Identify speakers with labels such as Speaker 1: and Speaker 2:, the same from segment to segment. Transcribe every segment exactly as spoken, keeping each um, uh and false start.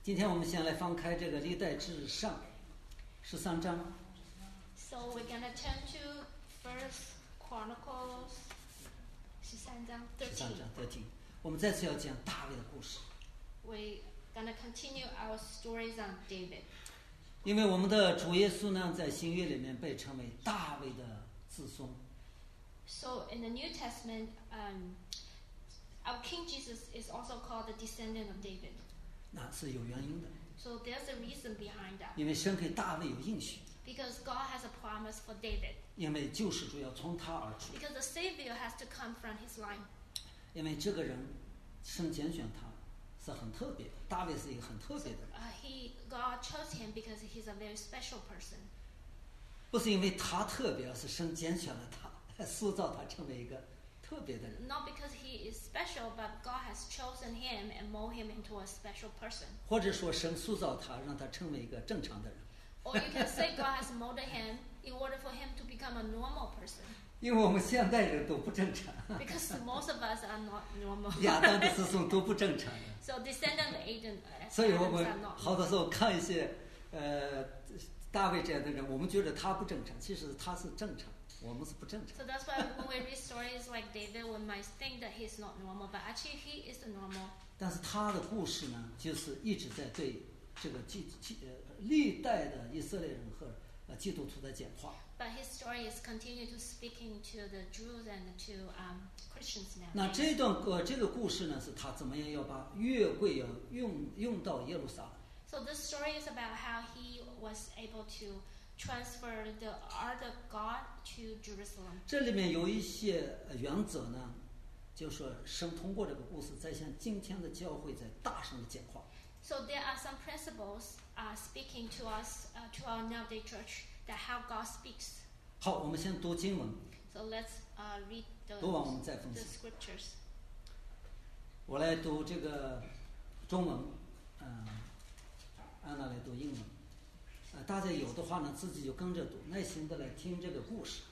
Speaker 1: 今天我们先来翻开这个历代志上十三章。
Speaker 2: So we're gonna turn to First Chronicles 十三章
Speaker 1: 十三
Speaker 2: thirteen.
Speaker 1: 章 thirteen， 我们再次要讲大卫的故事。
Speaker 2: We're gonna continue our stories on David.
Speaker 1: 因为我们的主耶稣呢，在新约里面被称为大卫的子孙。
Speaker 2: So in the New Testament, um, our King Jesus is also called the descendant of David.
Speaker 1: 那是有原因的，
Speaker 2: So there's a reason behind that.
Speaker 1: 因为神给大卫有应许，
Speaker 2: Because God has a promise for David.
Speaker 1: 因为救世主要从他而出，
Speaker 2: Because the Savior has to come from his line.
Speaker 1: 因为这个人神拣选他是很特别，大卫是一个很特别的人，
Speaker 2: Uh, he, God chose him because he's a very special person.
Speaker 1: 不是因为他特别，而是神拣选了他，塑造他成为一个特别的人。
Speaker 2: Not because he is special, but God has chosen him and molded him into a special person.
Speaker 1: 或者说神塑造他，让他成为一个正常的人。
Speaker 2: Or you can say God has molded him in order for him to become a normal person.
Speaker 1: 因为我们现代人都不正常，
Speaker 2: Because most of us are not normal.
Speaker 1: 亚当的子孙都不正常的，
Speaker 2: So descendant of Adam, uh,
Speaker 1: 所以我
Speaker 2: Adams
Speaker 1: 们
Speaker 2: are not
Speaker 1: 好多
Speaker 2: normal.
Speaker 1: 时候看一些呃大卫这样的人，我们觉得他不正常，其实他是正常，我们是不正常。
Speaker 2: So that's why when we read stories like David, we might think that he's not normal, but actually he is normal.
Speaker 1: 但是他的故事呢，就是一直在对这个基基呃历代的以色列人和呃基督徒的简化。
Speaker 2: But his story is continue to speaking to the Jews and to um, Christians
Speaker 1: 那
Speaker 2: now.
Speaker 1: 这段呃这个故事呢，是他怎么样要把约柜要用用到耶路撒冷。
Speaker 2: So this story is about how he was able to transfer the art of God to Jerusalem.
Speaker 1: 这里面有一些呃原则呢，就是说神通过这个故事，在向今天的教会在大声的简化。
Speaker 2: So there are some principles uh, speaking to us, uh, to our nowadays church, that how God speaks.
Speaker 1: 好，我们先读经文，
Speaker 2: So let's uh, read the,
Speaker 1: 读完我们再分
Speaker 2: the
Speaker 1: 析。
Speaker 2: scriptures.
Speaker 1: 我来读这个中文，嗯、安娜来读英文。呃，大家有的话呢，自己就跟着读，耐心的来听这个故事。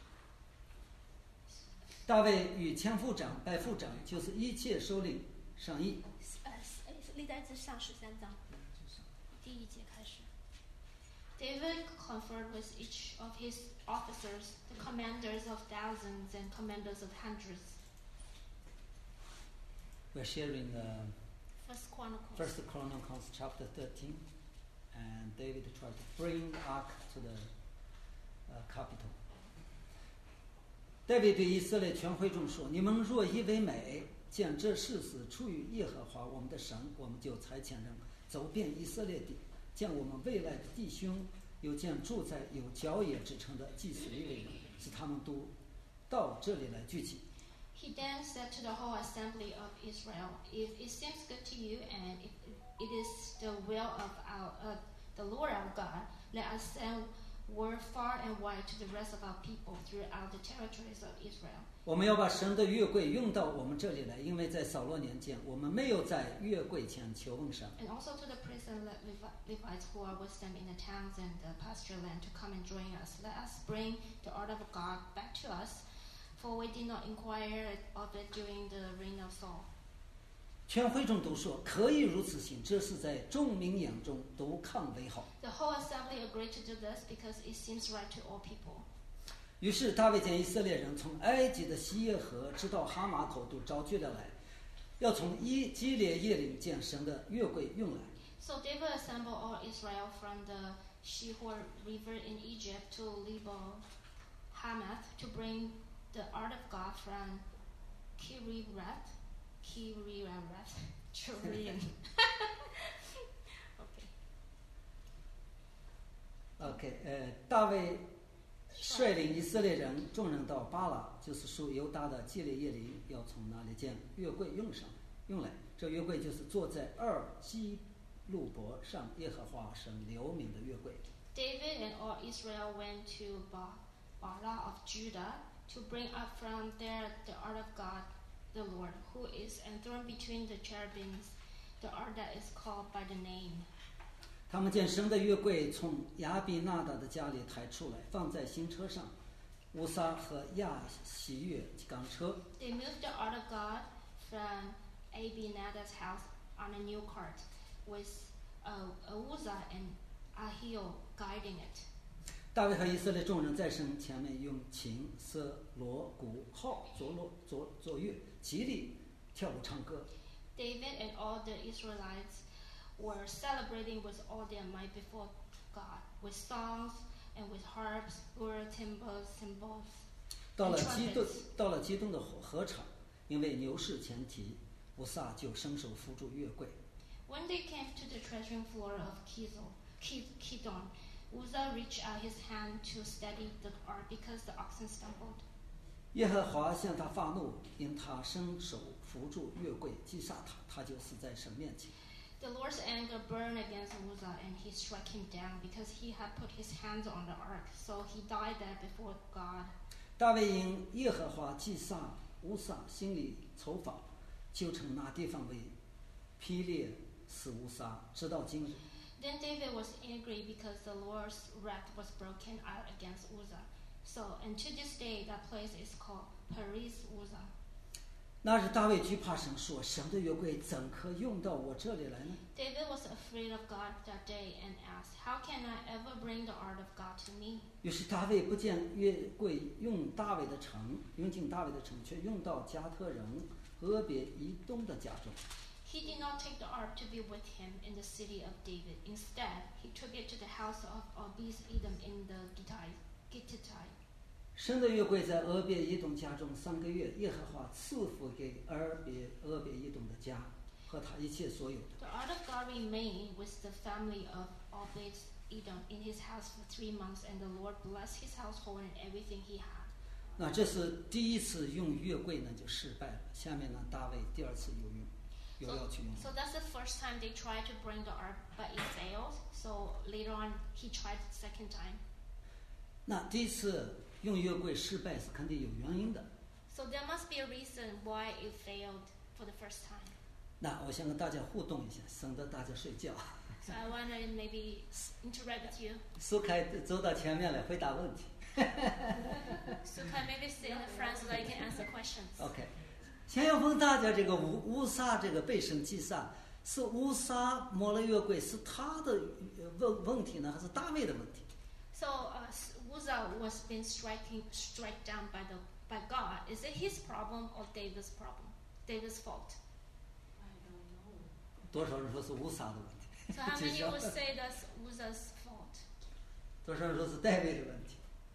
Speaker 1: 大卫与千夫长、百夫长，就是一切首领商议。
Speaker 2: 呃，历代志上十三章第一节开始。David conferred with each of his officers, the commanders of thousands and commanders of hundreds.
Speaker 1: We're sharing uh,
Speaker 2: First Chronicles.
Speaker 1: First Chronicles chapter thirteen, and David tried to bring the ark to the uh, capital. 大卫对以色列全会众说：“你们若以为美，见这事是出于耶和华我们的神，我们就差遣人走遍以色列地，见我们未来的弟兄，又见住在有郊野之城的祭司利未人，使他们都到这里来聚集。”
Speaker 2: He then said to the whole assembly of Israel, "If it seems good to you, and if it is the will of our uh, the Lord our God, let us send word far and wide to the rest of our people throughout the territories of Israel."
Speaker 1: 我们要把神的约柜用到我们这里来，因为在扫罗年间，我们没有在约柜前求问神。
Speaker 2: And also to the priests and Le- Levi- Levites who are with them in the towns and the pasture land to come and join us. Let us bring the art of God back to us, for we did not inquire of it during the reign of Saul.
Speaker 1: 全会众都说可以如此行，这是在众民眼中都看为好。
Speaker 2: The whole assembly agreed to do this because it seems right to all people.
Speaker 1: 于是大卫将以色列人从埃及的西耶河直到哈马口都招聚了来，要从以基列耶岭将神的约柜运来。
Speaker 2: So David assembled all Israel from the Shihor River in Egypt to Lebo Hamath to bring the art of God from Kirirath, Kirirath, Jerusalem. Okay.
Speaker 1: OK， 呃，大卫率领以色列人众人到巴拉，就是属犹大的基列耶林，要从那里将约柜运上运来。这约柜就是坐在二基路伯上耶和华神留名的约柜。
Speaker 2: David and all Israel went to ba- Bala of Judah to bring up from there the art of God, the Lord, who is enthroned between the cherubims, the art that is called by the name.
Speaker 1: 他们将神的约柜从亚比纳达的家里抬出来，放在新车上。乌撒和亚喜悦赶车，
Speaker 2: They moved the art of God from Abinadab's house on a new cart with uh, Uzzah and Ahio guiding it.
Speaker 1: 大卫和以色列众人在神前面用琴、瑟、锣、鼓、号、左锣、左左乐，极力跳舞唱歌。
Speaker 2: David and all the Israelites were celebrating with all their might before God, with songs and with harps, lyre, timbres, cymbals,
Speaker 1: 到
Speaker 2: and
Speaker 1: 了基顿
Speaker 2: trumpets.
Speaker 1: 到了基顿的禾场，因为牛市前蹄，乌撒就伸手扶住约柜。
Speaker 2: When they came to the threshing floor of Kizon, Kidon, Uzzah reached out his hand to steady the ark because the oxen stumbled.
Speaker 1: 耶和华向他发怒，因他伸手扶住约柜，击杀他，他就死在神面前。
Speaker 2: The Lord's anger burned against Uzzah, and he struck him down because he had put his hands on the ark. So he died there before God.
Speaker 1: 大卫因耶和华击杀乌撒，心里愁烦，就称那地方为毗列死乌撒，直到今日。
Speaker 2: Then David was angry because the Lord's wrath was broken out against Uzzah. So, and to this day, that place is called Perez Uzzah.
Speaker 1: 那日大卫惧怕神，说：“神的约柜怎可用到我这里来呢？”
Speaker 2: David was afraid of God that day and asked, "How can I ever bring the ark of God to me?"
Speaker 1: 于是大卫不见约柜用大卫的城，用进大卫的城，却用到加特人俄别以东的家中。
Speaker 2: He did not take the ark to be with him in the city of David. Instead, he took it to the house of Obed-Edom in the Gittite.
Speaker 1: 神的约柜在俄别以东家中三个月，耶和华赐福给俄别俄别以东的家和他一切所有的。
Speaker 2: The ark of God remained with the family of Obed-Edom in his house for three months, and the Lord blessed his household and everything he had.
Speaker 1: 那这是第一次用约柜呢，就失败了。下面呢，大卫第二次有用，有要去用。
Speaker 2: So that's the first time they tried to bring the ark, but it failed. So later on, he tried the second time.
Speaker 1: 那第一次用约柜失败是肯定有原因的。
Speaker 2: So there must be a reason why it failed for the first time.
Speaker 1: 那我想跟大家互动一下，省得大家睡觉。
Speaker 2: So I want to maybe interact with you.
Speaker 1: 苏凯走到前面来回答问题。
Speaker 2: So can I maybe sit in the front so that I can answer questions?
Speaker 1: OK， 先要问大家，这个乌乌撒这个被神击杀，是乌撒摸了约柜，是他的问问题呢，还是大卫的问题？
Speaker 2: So uh, Uzzah was being striking, struck down by the by God. Is it his problem or David's problem? David's fault.
Speaker 1: 多少人说是乌撒的问题？
Speaker 2: So how
Speaker 1: 至
Speaker 2: many
Speaker 1: 少
Speaker 2: would say that's Uzzah's fault?
Speaker 1: 多少人说是大卫的问题？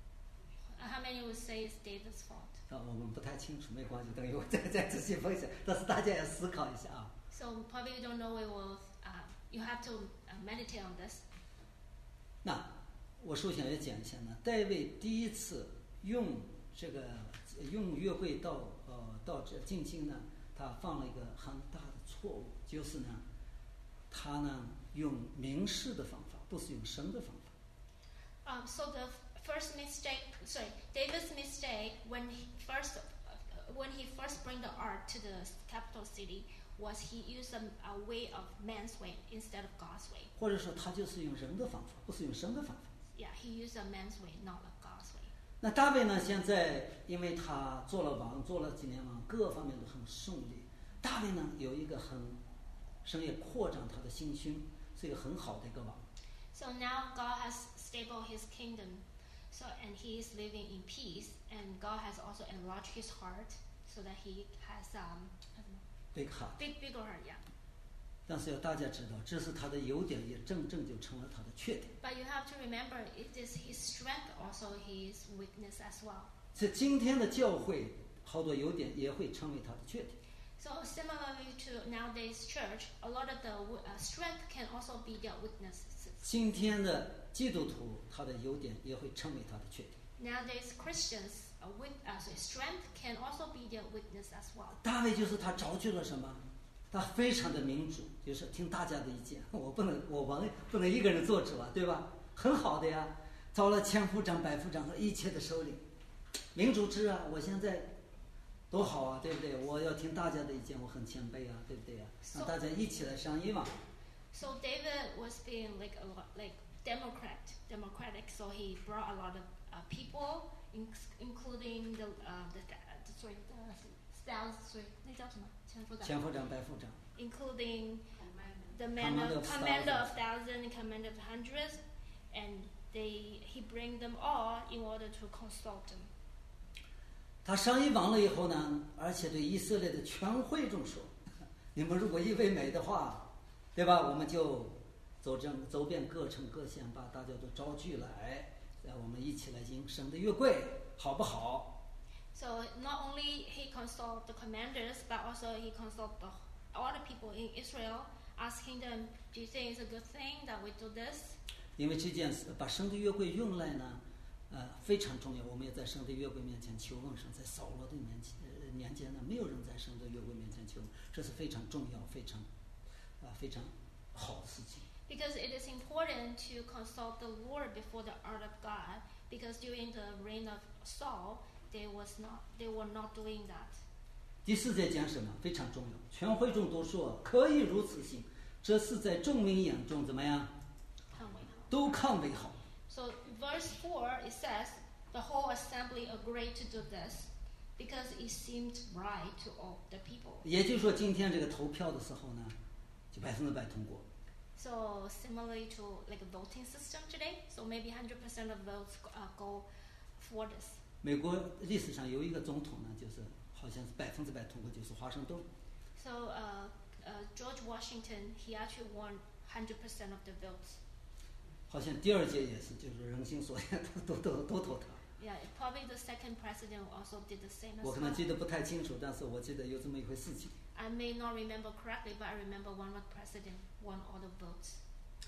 Speaker 2: Uh, how many would say it's David's fault?
Speaker 1: 啊，我们不太清楚，没关系，等于我再再仔细分析。但是大家要思考一下啊。
Speaker 2: So probably you don't know it will. Uh, you have to uh, meditate on this.
Speaker 1: 那我首先要讲一下呢，大卫第一次用这个用约柜到呃到这进京呢，他犯了一个很大的错误，就是呢，他呢用民事的方法，不是用神的方法。
Speaker 2: Um, so the first mistake, sorry, David's mistake when he first, uh, when he first bring the ark to the capital city was he used a, a way of man's way instead of God's way.
Speaker 1: 或者说他就是用人的方法，不是用神的方法。
Speaker 2: Yeah, he used a man's way, not a God's way.
Speaker 1: 那大卫呢，现在因为他做了王，做了几年王，各方面都很顺利。大卫呢有一个很神也扩张他的心胸，是一个很好的一个王。
Speaker 2: So now God has stable his kingdom, so and he is living in peace, and God has also enlarged his heart so that he has um, I don't know,
Speaker 1: 对哈，
Speaker 2: big bigger heart, yeah.
Speaker 1: 但是要大家知道，这是他的优点，也正正就成了他的缺点。
Speaker 2: But you have to remember, it is his strength, also his weakness as well.
Speaker 1: 在今天的教会，好多优点也会成为他的缺点。
Speaker 2: So similarly to nowadays church, a lot of the uh, strength can also be their weaknesses.
Speaker 1: 今天的基督徒，他的优点也会成为他的缺点。
Speaker 2: Nowadays Christians, uh, weak, uh, sorry, strength can also be their weakness as well.
Speaker 1: 大卫就是他招聚了什么？他非常的民主，就是听大家的意见。我不能，我王不能一个人做主啊，对吧？很好的呀，招了千夫长、百夫长和一切的首领，民主制啊！我现在多好啊，对不对？我要听大家的意见，我很谦卑啊，对不对呀？让大家一起来商议嘛。
Speaker 2: So David was being like a lot, like Democrat, democratic. So he brought a lot of uh, people, in, including the uh, the, the sorry the styles, sorry, 那叫什么？前夫长。
Speaker 1: 千夫长、百夫长。
Speaker 2: Including the man of, commander of thousands and commander of hundreds, and they he bring them all in order to consult them.
Speaker 1: 他商议完了以后呢，而且对以色列的全会众说：“你们如果以为美的话，对吧？我们就走正走遍各城各县，把大家都招聚来，让我们一起来迎神的约柜，好不好？”
Speaker 2: So not only he consult the commanders, but also he consult the all the people in Israel, asking them, "Do you think it's a good thing that we do this?"
Speaker 1: 因为这件事把神的约柜用来呢。呃，非常重要。我们也在神的约柜面前求问神，在扫罗的年呃年间呢，没有人在神的约柜面前求问，这是非常重要、非常啊、呃、非常好的事情。
Speaker 2: Because it is important to consult the Lord before the art of God. Because during the reign of Saul, they was not they were not doing that.
Speaker 1: 第四节讲什么？非常重要。全会众都说可以如此行，这是在众民眼中怎么样？
Speaker 2: 看为好。
Speaker 1: 都看为好。
Speaker 2: So verse four, it says, the whole assembly agreed to do this because it seemed right to all the people.
Speaker 1: 也就是说，今天这个投票的时候呢，就百分之百通过。
Speaker 2: So similarly to like a voting system today, so maybe one hundred percent of votes uh, go for this.
Speaker 1: 美国历史上有一个总统呢，就是好像是百分之百通过，就是华盛顿。
Speaker 2: So uh, uh, George Washington, he actually won one hundred percent of the votes.
Speaker 1: 好像第二届也是，就是人心所愿，都都都都投他。
Speaker 2: Yeah, probably the second president also did the same as well.
Speaker 1: 我可能记得不太清楚，但是我记得有这么一回事情。
Speaker 2: I may not remember correctly, but I remember one of the president won all the votes.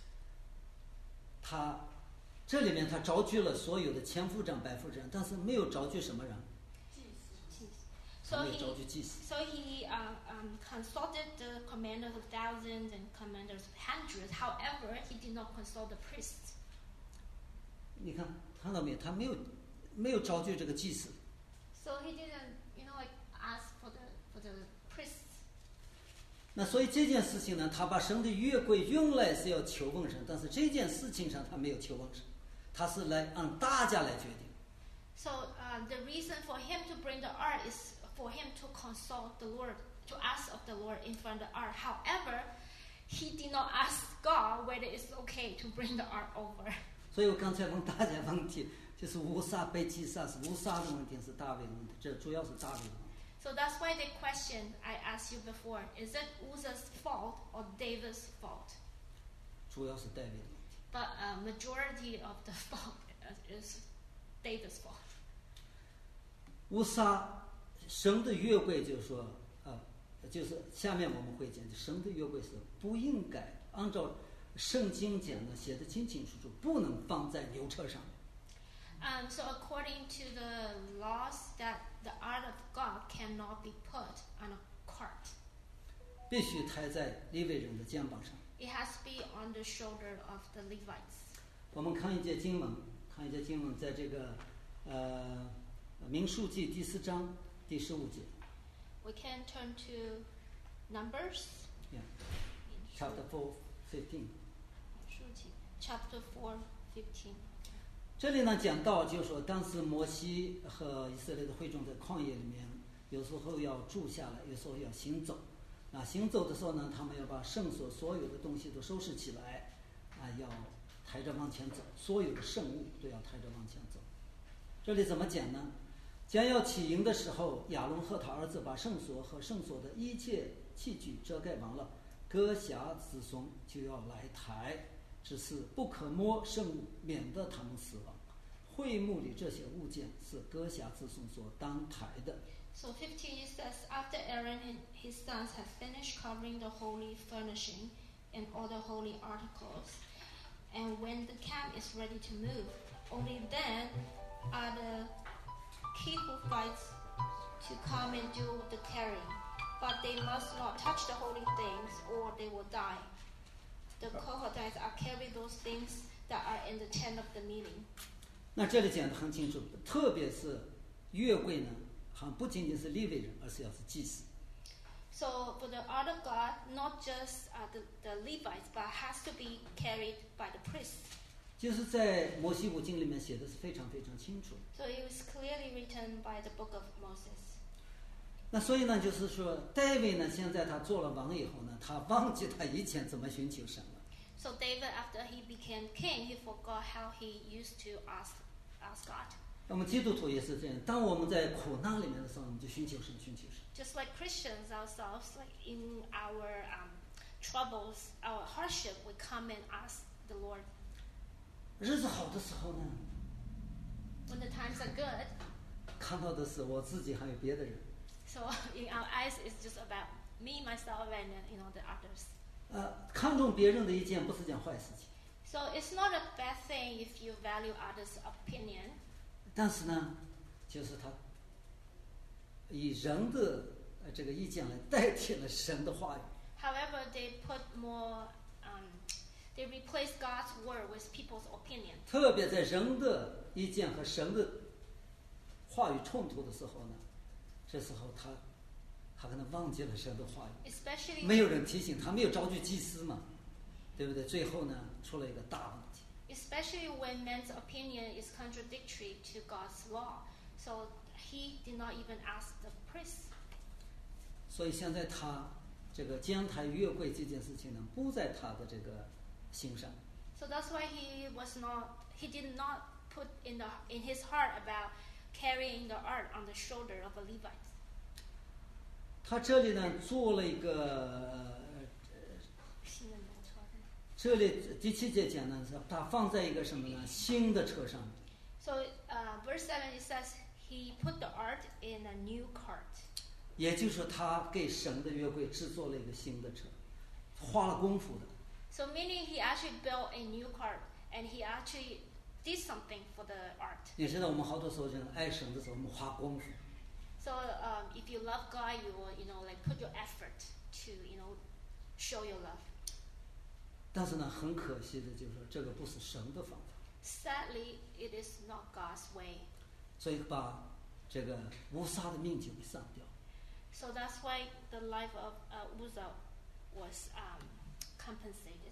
Speaker 1: 他这里面他招聚了所有的千夫长、百夫长，但是没有招聚什么人？
Speaker 2: 祭司。So he, so he uh, um, consulted the commanders of thousands and commanders of hundreds. However, he did not consult the priests.
Speaker 1: 你看，看到没有？他没有没有招聚这个祭司。
Speaker 2: So he didn't, you know, like ask for the for the priests.
Speaker 1: 那所以这件事情呢，他把神的约柜用来是要求问神，但是这件事情上他没有求问神，他是来让大家来决定。
Speaker 2: So uh, the reason for him to bring the ark is for him to consult the Lord, to ask of the Lord in front of the ark. However, he did not ask God whether it's okay to bring the ark over.
Speaker 1: 所以我刚才问大家问题，就是乌撒被击杀是乌撒的问题，是大卫的问题，这主要是大卫的问题。
Speaker 2: So that's why the question I asked you before, is it Uzzah's fault or David's fault?
Speaker 1: 主要是大卫的问题。
Speaker 2: But a majority of the fault is David's fault.
Speaker 1: 乌撒神的约柜就是说，啊，就是下面我们会讲，神的约柜是不应该按照圣经讲的写的清清楚楚，不能放在牛车上。
Speaker 2: Um, so according to the laws, that the ark of God cannot be put on a cart.
Speaker 1: 必须抬在利未人的肩膀上。
Speaker 2: It has to be on the shoulder of the Levites.
Speaker 1: 我们看一节经文，看一节经文，在这个呃民数记第四章第十五节。
Speaker 2: We can turn to Numbers.
Speaker 1: Yeah. Chapter four, fifteen.
Speaker 2: 民数记 Chapter four, fifteen.
Speaker 1: 这里呢讲到，就是说当时摩西和以色列的会众在旷野里面，有时候要住下来，有时候要行走。啊，行走的时候呢，他们要把圣所所有的东西都收拾起来，啊，要抬着往前走，所有的圣物都要抬着往前走。这里怎么讲呢？将要起营的时候，亚伦和他儿子把圣所和圣所的一切器具遮盖完了，歌辖子孙就要来抬。只是不可摸圣物，免得他们死亡。会幕里这些物件是歌辖子孙所当抬的。
Speaker 2: So fifteen says, after Aaron and his sons have finished covering the holy furnishing and all the holy articles, and when the camp is ready to move, only then are the Kehathites to come and do the carrying. But they must not touch the holy things, or they will die. The Kehathites are carry those things that are in the tent of the meeting.
Speaker 1: 那这里讲得很清楚，特别是约柜呢，还不仅仅是利未人，而是要是祭司。
Speaker 2: So for the ark of God, not just uh, the, the Levites, but has to be carried by the priests.
Speaker 1: 就是在摩西五经里面写的是非常非常清楚。
Speaker 2: So it was clearly written by the book of Moses.
Speaker 1: 那所以呢，就是说，大卫呢，现在他做了王以后呢，他忘记他以前怎么寻求神了。
Speaker 2: So David, after he became king, he forgot how he used to ask ask God.
Speaker 1: 那么基督徒也是这样，当我们在苦难里面的时候，我们就寻求神，寻求神。
Speaker 2: Just like Christians ourselves, like in our um, troubles, our hardship, we come and ask the Lord.
Speaker 1: 日子好的时候呢，
Speaker 2: When the times are good,
Speaker 1: 看到的是我自己还有别的人。
Speaker 2: so in our eyes, it's just about me, myself, and uh, you know the others.
Speaker 1: 呃，看重别人的意见不是件坏事情，
Speaker 2: So it's not a bad thing if you value others' opinion.
Speaker 1: 但是呢，就是他以人的呃这个意见来代替了神的话语。
Speaker 2: However, they put more, um, they replace God's word with people's opinion.
Speaker 1: 特别在人的意见和神的话语冲突的时候呢，这时候他他可能忘记了神的话语，
Speaker 2: Especially
Speaker 1: 没有人提醒他，没有召集祭司嘛，对不对？最后呢，出了一个大问题。
Speaker 2: especially when man's opinion is contradictory to God's law. So he did not even ask the priest.
Speaker 1: 所以现在他这个监台约柜这件事情呢，不在他的这个心上。
Speaker 2: So that's why he was not, he did not put in the in his heart about carrying the ark on the shoulder of a Levite.
Speaker 1: 他这里呢做了一个，呃这里第七节讲呢，是他放在一个什么呢？新的车上。
Speaker 2: So uh, verse seven it says he put the ark in a new cart.
Speaker 1: 也就是说，他给神的约柜制作了一个新的车，花了功夫的。
Speaker 2: So meaning he actually built a new cart and he actually did something for the art.
Speaker 1: 你知道，我们好多时候就是爱神的时候，我们花功夫。
Speaker 2: So um, if you love God, you will, you know, like put your effort to, you know, show your love.
Speaker 1: 但是呢，很可惜的就是说，这个不是神的方法，
Speaker 2: Sadly, it is not God's way.
Speaker 1: 所以把这个乌撒的命就给丧掉。
Speaker 2: So that's why the life of uh, Uzzah was um, compensated.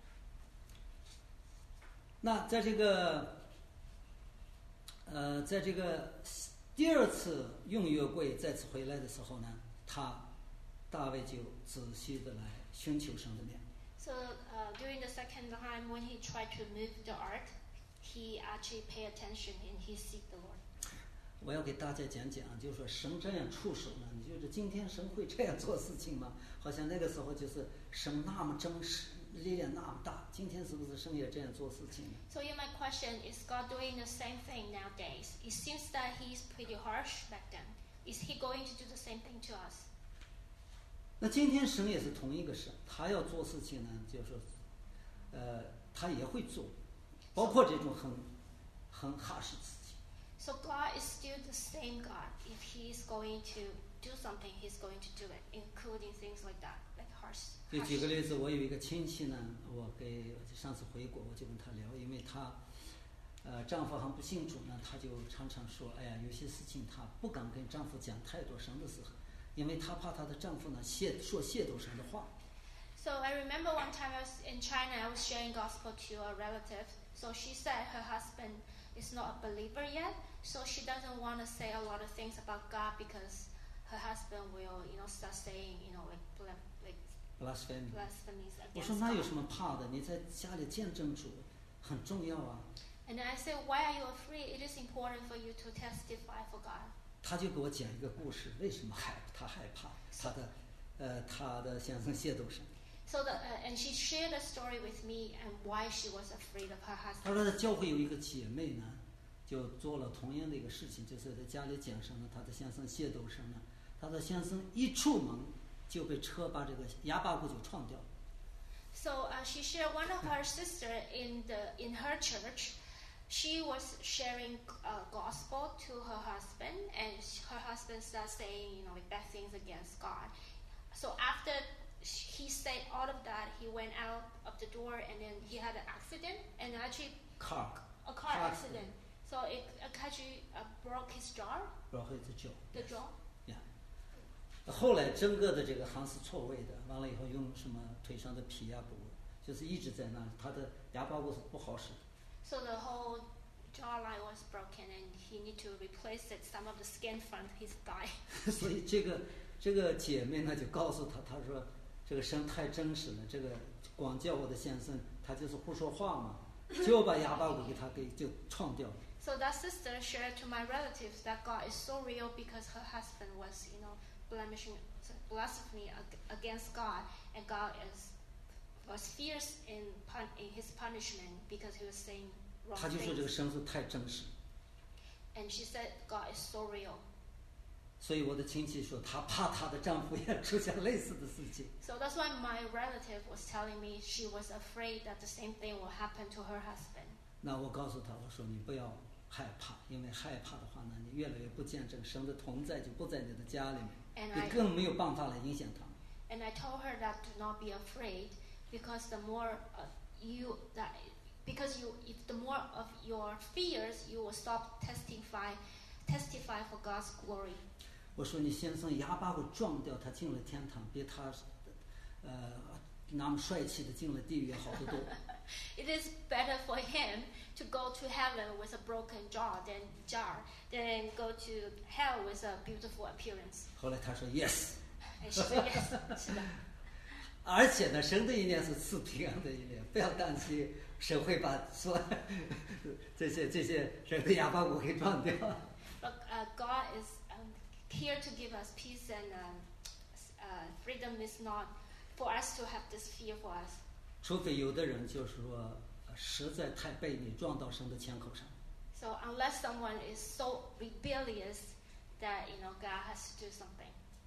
Speaker 1: 那在这个，呃，在这个第二次用约柜再次回来的时候呢，他大卫就仔细的来寻求神的面。
Speaker 2: So uh, during the second time when he tried to move the ark, he actually paid attention and he seeked the Lord.
Speaker 1: 我要给大家讲讲，就是说神这样出手呢，你觉得今天神会这样做事情吗？好像那个时候就是神那么真实，力量那么大，今天是不是神也这样做事情呢？
Speaker 2: So you might question, is God doing the same thing nowadays? It seems that he's pretty harsh back then. Is he going to do the same thing to us?
Speaker 1: 那今天神也是同一个神，他要做事情呢，就是说，呃，他也会做，包括这种很很哈实的事情。
Speaker 2: So God is still the same God. If he is going to do something, he's going to do it, including things like that, like harsh.
Speaker 1: 就
Speaker 2: harsh.
Speaker 1: 举个例子，我有一个亲戚呢，我给上次回国我就跟他聊，因为她，呃，丈夫还不信主呢，她就常常说，哎呀，有些事情她不敢跟丈夫讲太多神的事，因为她怕她的丈夫呢亵说亵渎神的话。
Speaker 2: So I remember one time I was in China, I was sharing gospel to a relative. So she said her husband is not a believer yet, so she doesn't want to say a lot of things about God because her husband will, you know, start saying, you know, like bla- like
Speaker 1: blasphemy。
Speaker 2: blasphemies
Speaker 1: 我
Speaker 2: against
Speaker 1: 说那有
Speaker 2: God.
Speaker 1: 什么怕的？你在家里见证主很重要啊。
Speaker 2: And then I said, why are you afraid? It is important for you to testify for God.
Speaker 1: 他就给我讲一个故事，为什么害他害怕他的，呃，他的先生亵渎神。
Speaker 2: So the, uh, and she shared a story with me and why she was afraid of her
Speaker 1: 他
Speaker 2: husband.
Speaker 1: 说他教会有一个姐妹呢，就做了同样的一个事情，就是在家里讲神呢，他的先生亵渎神呢，他的先生一出门就被车把这个牙把骨就撞掉。
Speaker 2: So uh, she shared one of her sister in the in her church. She was sharing uh, gospel to her husband, and her husband started saying, you know, like bad things against God. So after he said all of that, he went out of the door, and then he had an accident, and actually
Speaker 1: car
Speaker 2: a car
Speaker 1: Car
Speaker 2: accident. So it actually uh, broke his jaw,
Speaker 1: 然后一直叫。
Speaker 2: the jaw.
Speaker 1: 呀，后来整个的这个还是错位的，完了以后用什么腿上的皮呀、骨，就是一直在那里，他的牙把骨是不好使的。
Speaker 2: So the whole jawline was broken and he need to replace it. Some of the skin from his thigh.
Speaker 1: 所以这个这个姐妹呢就告诉他，她说这个神太真实了，这个光叫我的先生，他就是不说话嘛，就把哑巴骨给他给就创掉了。
Speaker 2: So that sister shared to my relatives that God is so real because her husband was, you know, blemishing, blasphemy against God, and God is was fierce in pun, in his punishment because he was saying wrong
Speaker 1: 他就说这个
Speaker 2: things.
Speaker 1: 神是太真实，
Speaker 2: And she said God is so real.
Speaker 1: 所以我的亲戚说，她怕她的丈夫也出现类似的事情。
Speaker 2: So that's why my relative was telling me she was afraid that the same thing will happen to her husband.
Speaker 1: 那我告诉她，我说你不要害怕，因为害怕的话呢，你越来越不见证神的同在，就不在你的家里面，
Speaker 2: And
Speaker 1: 你
Speaker 2: I
Speaker 1: 更没有办法来影响他们。
Speaker 2: and I told her that to not be afraid because the more uh, you that because you if the more of your fears you will stop testify testify for God's glory.
Speaker 1: 我说你先生哑巴骨撞掉，他进了天堂，比他呃那么帅气的进了地狱好得多。
Speaker 2: It is better for him to go to heaven with a broken jaw than jar than go to hell with a beautiful appearance.
Speaker 1: 后来他说 yes，
Speaker 2: And she said yes. 是的。
Speaker 1: 而且呢，神的一年是赐平安的一年，不要担心神会把说这些这些人的哑巴骨给撞掉。
Speaker 2: But uh, God is um, here to give us peace and um, uh, freedom is not for us to have this fear for us.
Speaker 1: 除非有的人就是说呃实在太悖逆，撞到神的枪口上。
Speaker 2: So unless someone is so rebellious that you know God has to do something.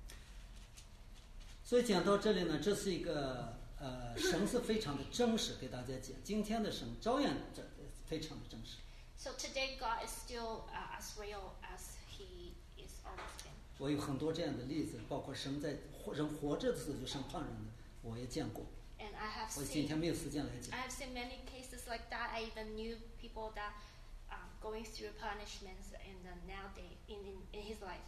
Speaker 1: 所以讲到这里呢，这是一个呃神是非常的真实，给大家讲，今天的神照样这非常的真实。
Speaker 2: So today God is still uh, as real as He is always been.
Speaker 1: 我有很多这样的例子，包括神在活人活着的时候就审判人的，我也见过。
Speaker 2: And I have
Speaker 1: 我今
Speaker 2: seen
Speaker 1: 天没有时间来讲。
Speaker 2: I have seen many cases like that. I even knew people that um, going through punishments in the nowadays in, in in his life.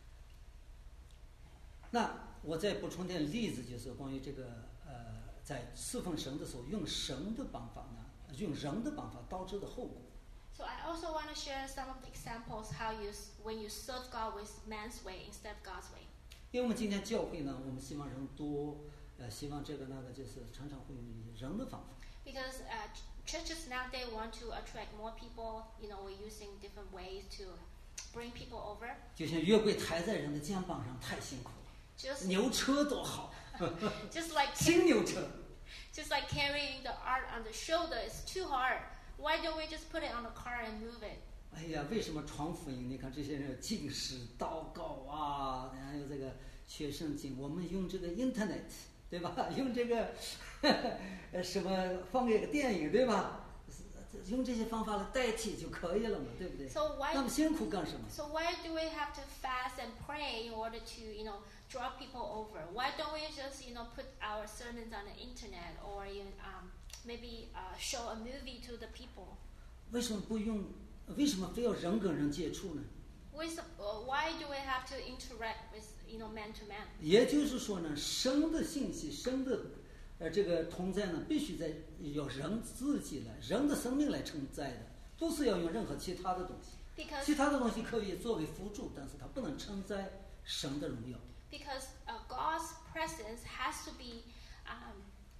Speaker 1: 那我再补充点例子，就是关于这个呃，在侍奉神的时候，用神的办法呢，用人的办法导致的后果。
Speaker 2: So I also want to share some of the examples how you s- when you serve God with man's way instead of God's way.
Speaker 1: 因为我们今天教会呢，我们希望人多，呃，希望这个那个，就是常常会用一些人的方法。
Speaker 2: Because uh, ch- churches nowadays want to attract more people. You know, we're using different ways to bring people over.
Speaker 1: 就像约柜抬在人的肩膀上，太辛苦了。
Speaker 2: Just
Speaker 1: 牛车多好，
Speaker 2: just like
Speaker 1: 新牛车。
Speaker 2: just like carrying the art on the shoulder is too hard. Why don't we just put it on a car and move it?
Speaker 1: 哎呀，为什么传福音？你看这些人有禁食、祷告啊，还有这个学圣经，我们用这个 Internet， 对吧？用这个呃什么放个电影，对吧？用这些方法来代替就可以了嘛，对不对？
Speaker 2: So why
Speaker 1: 那么辛苦干什么？
Speaker 2: so why do we have to fast and pray in order to, you know, draw people over? Why don't we just, you know, put our sermons on the internet or you um, maybe uh, show a movie to the people?
Speaker 1: 为什么不用？为什么非要人跟人接触呢？
Speaker 2: With, uh, why do we have to interact with, you know, man to man?
Speaker 1: 也就是说呢，神的信息，神的呃这个同在呢，必须在由人自己来，人的生命来承载的，不是要用任何其他的东西。
Speaker 2: Because
Speaker 1: 其他的东西可以作为辅助，但是它不能承载神的荣耀。
Speaker 2: because uh, God's presence has to be um,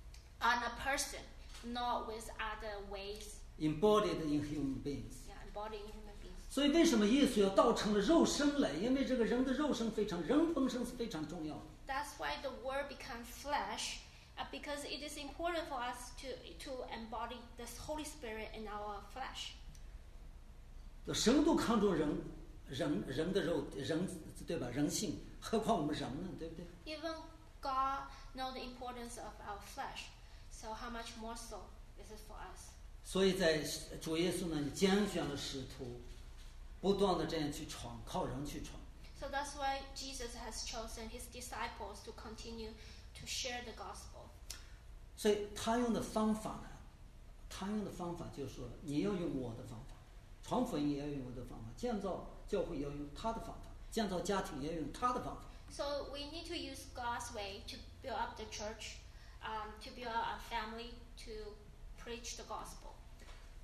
Speaker 2: on a person, not with other ways,
Speaker 1: Embodied in human beings。
Speaker 2: yeah, embodying human beings.
Speaker 1: 所以为什么耶稣要道成了肉身来？因为这个人的肉身非常，人本身是非常重要的。
Speaker 2: That's why the word becomes flesh, uh, because it is important for us to to embody the Holy Spirit in our flesh.
Speaker 1: 神都看重人，人人的肉，人对吧？人性，何况我们人呢？对不对？
Speaker 2: Even God knows the importance of our flesh, so how much more so is it for us?
Speaker 1: 所以在主耶稣呢，拣选了使徒，不断的这样去传，靠人去传。
Speaker 2: So that's why Jesus has chosen his disciples to continue to share the gospel.
Speaker 1: 所以他用的方法呢，他用的方法就是说，你要用我的方法，传福音也要用我的方法，建造教会也要用他的方法，建造家庭也要用他的方法。
Speaker 2: So we need to use God's way to build up the church, um, to build up our family, to preach the gospel.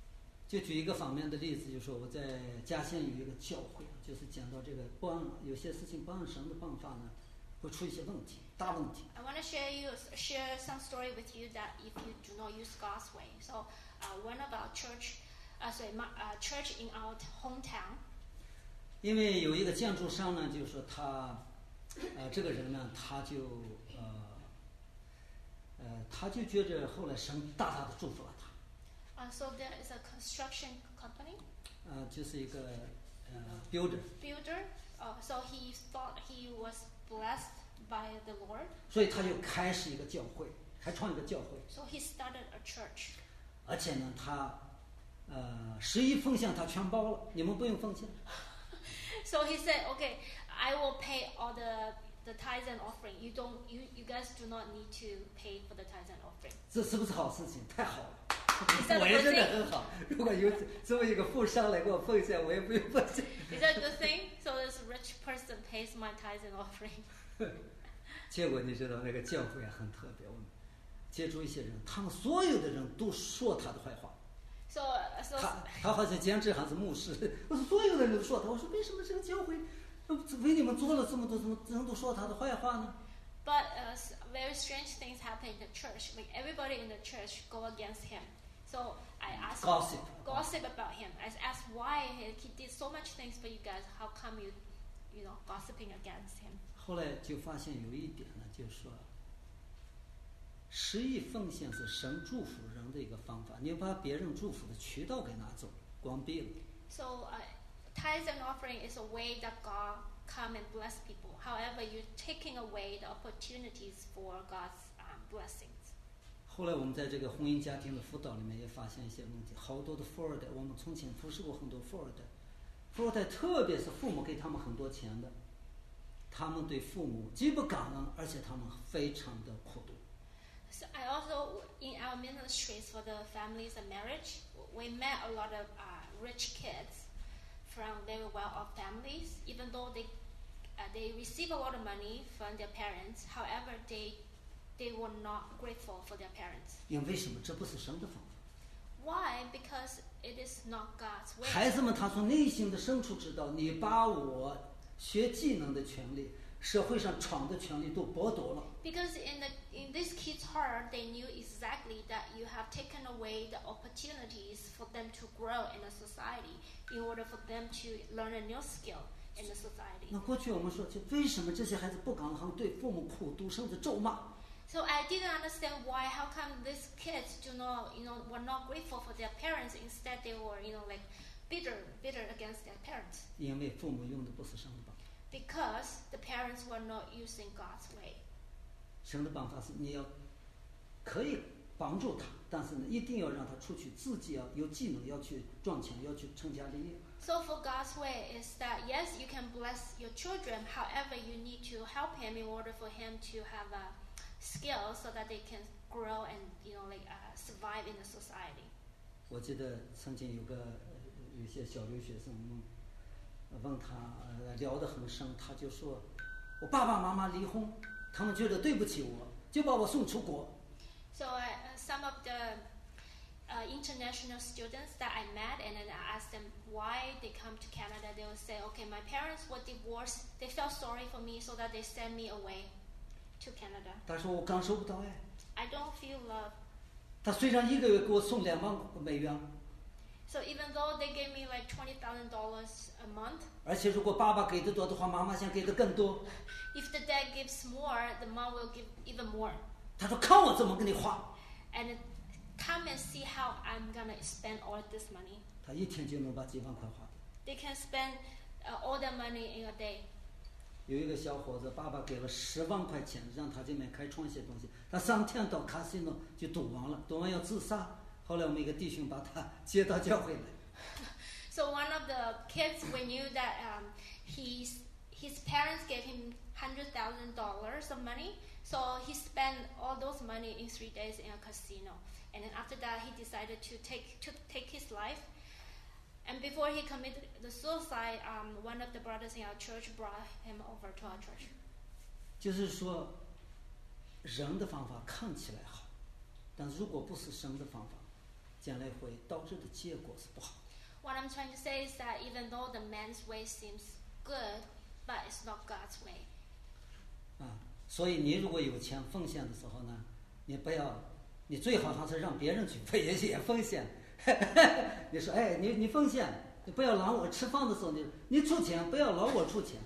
Speaker 1: 就举一个方面的例子，就是说我在嘉县有一个教会，就是讲到这个不按有些事情不按神的办法呢，会出一些问题，大问题。
Speaker 2: I want to share you share some story with you that if you do not use God's way. So uh, one of our church, uh, sorry, my, uh, church in our hometown.
Speaker 1: 因为有一个建筑商呢，就是说他，呃，这个人呢，他就呃，呃，他就觉着后来神大大的祝福了他。
Speaker 2: Uh, so there is a construction company.
Speaker 1: 呃，就是一个呃 builder。
Speaker 2: Builder. Uh, so he thought he was blessed by the Lord.
Speaker 1: 所以他就开始一个教会，开创一个教会。
Speaker 2: So he started a church.
Speaker 1: 而且呢，他呃十一奉献他全包了，你们不用奉献。
Speaker 2: So he said, "Okay, I will pay all the the tithes and offering. You don't, you you guys do not need to pay for the tithes and offering."
Speaker 1: 这是不是好事情？太好了！
Speaker 2: Is that
Speaker 1: 我
Speaker 2: a
Speaker 1: 也
Speaker 2: good
Speaker 1: 真的
Speaker 2: thing?
Speaker 1: 很好。如果有这么一个富商来给我奉献，我也不用奉献。
Speaker 2: Is that a good thing? So this rich person pays my tithes and offering.
Speaker 1: 结果你知道那个教会很特别，我们接触一些人，他们所有的人都说他的坏话。
Speaker 2: So so
Speaker 1: 他他好像简直还是牧师，我说所有的人都说他，我说为什么这个教会为你们做了这么多，怎么人都说他的坏话呢？
Speaker 2: but uh, s- very strange things happen in the church. Like everybody in the church go against him. So I asked
Speaker 1: Gossip.
Speaker 2: gossip about him. I asked why he, he did so much things for you guys. How come you, you know, gossiping against him?
Speaker 1: 后来就发现有一点呢，就是说，十亿奉献是神祝福人的一个方法，你把别人祝福的渠道给拿走，关闭了。
Speaker 2: So uh, tithes and offering is a way that God come and bless people. However, you're taking away the opportunities for God's um, blessings.
Speaker 1: 后来我们在这个婚姻家庭的辅导里面也发现一些问题，好多的富二代，我们从前服侍过很多富二代，富二代特别是父母给他们很多钱的，他们对父母既不感恩，而且他们非常的苦读。
Speaker 2: So I also, in our ministries for the families and marriage, we met a lot of uh, rich kids from very well-off families. Even though they uh, they receive a lot of money from their parents, however, they they were not grateful for their parents.
Speaker 1: 因为什么？这不是神的方法。
Speaker 2: Why? Because it is not God's way.
Speaker 1: 孩子们，他从内心的深处知道，你把我学技能的权利、社会上闯的权利都剥夺了。
Speaker 2: Because in the in this kid's heart, they knew exactly that you have taken away the opportunities for them to grow in a society in order for them to learn a new skill in the society.
Speaker 1: 那过去我们说，就为什么这些孩子不感恩，对父母苦读，甚至咒骂？
Speaker 2: So I didn't understand why. How come these kids do not, you know, were not grateful for their parents? Instead, they were, you know, like bitter, bitter against their parents.
Speaker 1: 因为父母用的不是神的办法。
Speaker 2: Because the parents were not using God's way.
Speaker 1: 神的办法是你要可以帮助他，但是呢，一定要让他出去，自己要有技能，要去赚钱，要去成家立业。
Speaker 2: So for God's way is that yes, you can bless your children. However, you need to help him in order for him to have a skill so that they can grow and, you know, like uh, survive in the society.
Speaker 1: 我记得曾经有个呃有些小留学生问问他呃聊得很深，他就说，我爸爸妈妈离婚，他们觉得对不起我，就把我送出国。
Speaker 2: So uh, some of the uh, international students that I met, and then I asked them why they come to Canada, they would say, okay, my parents were divorced. They felt sorry for me, so that they sent me away to Canada.
Speaker 1: 他说我感受不到爱。
Speaker 2: I don't feel love.
Speaker 1: 他虽然一个月给我送两万美元，
Speaker 2: So even though they gave me like twenty thousand dollars a month,
Speaker 1: 而且如果爸爸给的多的话，妈妈想给的更多。
Speaker 2: if the dad gives more, the mom will give even more.
Speaker 1: 他说看我怎么给你花。
Speaker 2: And come and see how I'm gonna spend all this money.
Speaker 1: 他一天就能把几万块花掉。
Speaker 2: They can spend uh, all their money in a day.
Speaker 1: 有一个小伙子，爸爸给了十万块钱，让他这边开创一些东西。他三天到卡西诺就赌完了，赌完要自杀。后来我们一个弟兄把他接到教会来。
Speaker 2: So one of the kids, we knew that um, he's, his parents gave him hundred thousand dollars of money. So he spent all those money in three days in a casino. And then after that, he decided to take to take his life. And before he committed the suicide, um, one of the brothers in our church brought him over to our church.
Speaker 1: 就是说，人的方法看起来好，但如果不是神的方法， 将来会导致的结果是不好。
Speaker 2: What I'm trying to say is that even though the man's way seems good, but it's not God's way.
Speaker 1: 啊，所以你如果有钱奉献的时候呢，你不要，你最好还是让别人去也也奉献。你说，哎，你你奉献，你不要让我吃饭的时候，你你出钱，不要老我出钱。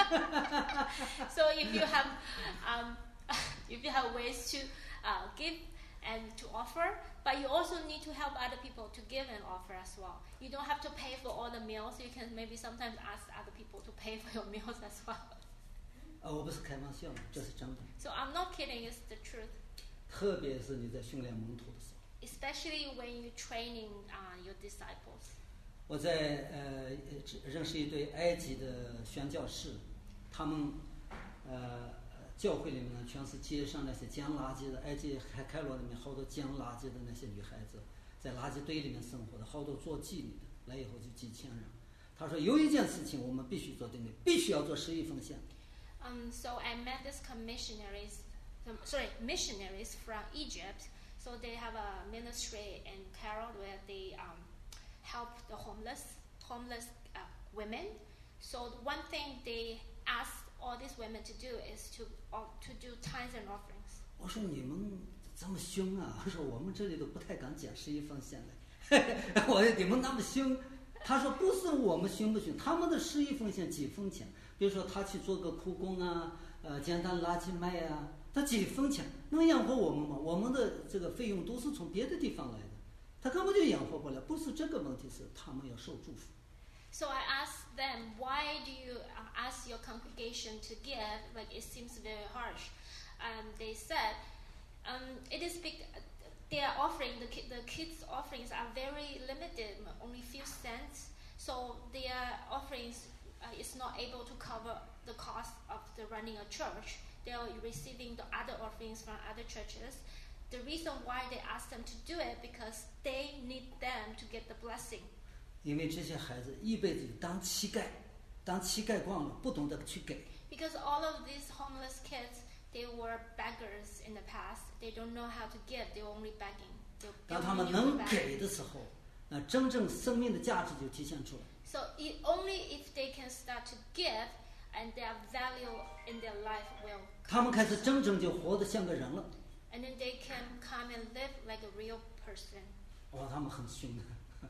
Speaker 2: So if you have, um, if you have ways to uh, give and to offer, but you also need to help other people to give and offer as well. You don't have to pay for all the meals. You can maybe sometimes ask other people to pay for your meals as well.
Speaker 1: 啊，我不是开玩笑的，这是真的。
Speaker 2: So I'm not kidding, it's the truth.
Speaker 1: 特别是你在训练门徒的时候，
Speaker 2: Especially when you're training uh, your disciples.
Speaker 1: 我在呃认识一对埃及的宣教士，他们呃教会里面呢全是街上那些捡垃圾的，埃及海开罗里面好多捡垃圾的那些女孩子，在垃圾堆里面生活的，好多做妓女的，来以后就几千人。他说有一件事情我们必须做的，必须要做十一奉献。
Speaker 2: Um, so I met these missionaries, um, sorry, missionaries from Egypt. So they have a ministry in Cairo where they um, help the homeless, homeless uh, women. So one thing they ask all these women to do is to uh, to do tithes and offerings.
Speaker 1: 我说你们这么凶啊！我说我们这里都不太敢捡十一奉献来。我说你们那么凶，他说不是我们凶不凶，他们的十一奉献几分钱。比如说他去做个苦工啊，呃，简单垃圾卖啊，他几分钱能养活我们吗？我们的这个费用都是从别的地方来的，他根本就养活不了。不是这个问题，是他们要受祝福。
Speaker 2: So I asked them, why do you uh, ask your congregation to give? Like it seems very harsh. Um, they said, um, it is big. They are offering the ki- the kids' offerings are very limited, only few cents. So their offerings uh, is not able to cover the cost of the running a church. They are receiving the other offerings from other churches. The reason why they ask them to do it because they need them to get the blessing.
Speaker 1: 因为这些孩子一辈子当乞丐，当乞丐惯了，不懂得去给。
Speaker 2: Because all of these homeless kids, they were beggars in the past. They don't know how to give. They were only begging. They, they
Speaker 1: 当他
Speaker 2: only
Speaker 1: 们
Speaker 2: knew
Speaker 1: 能
Speaker 2: to beg.
Speaker 1: 给的时候，那真正生命的价值就体现出来。
Speaker 2: So it, only if they can start to give, and their value in their life will
Speaker 1: 他们开始真正就活得像个人了。
Speaker 2: and then they can come and live like a real person.
Speaker 1: 哇，他们很凶的。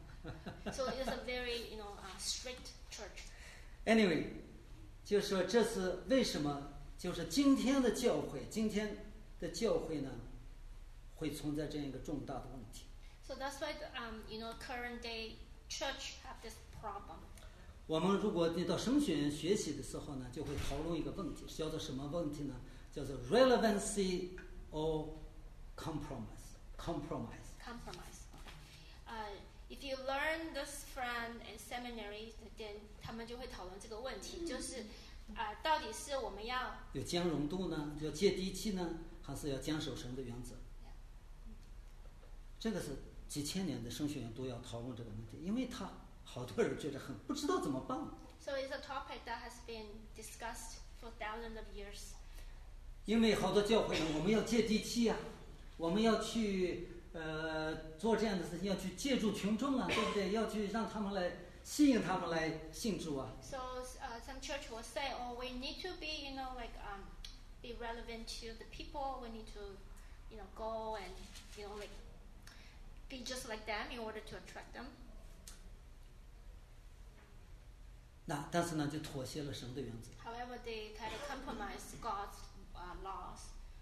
Speaker 2: So it's a very, you know, uh, strict church.
Speaker 1: Anyway，就是说这是为什么？就是今天的教会，今天的教会呢，会存在这样一个重大的问题。
Speaker 2: So that's why, the, um, you know, current day church have this problem.
Speaker 1: 我们如果你到神学院学习的时候呢，就会讨论一个问题，叫做什么问题呢？叫做 relevancy or compromise. Compromise.
Speaker 2: Compromise. Uh, if you learn this from in seminary, then 他们就会讨论这个问题，就是啊、呃，到底是我们要
Speaker 1: 有兼容度呢，要接地气呢，还是要坚守神的原则？这个是几千年的神学院都要讨论这个问题，因为他好多人觉得很不知道怎么办。
Speaker 2: So it's a topic that has been discussed for thousands of years.
Speaker 1: 因为好多教会呢，我们要接地气啊，我们要去呃做这样的事情，要去借助群众啊，对不对？要去让他们来吸引他们来信主啊。
Speaker 2: So uh, some church will say, "Oh, we need to be, you know, like um, be relevant to the people. We need to, you know, go and, you know, like be just like them in order to attract them."
Speaker 1: 那但是呢，就妥协了神的原则。
Speaker 2: However, they kind of compromise God's uh, laws.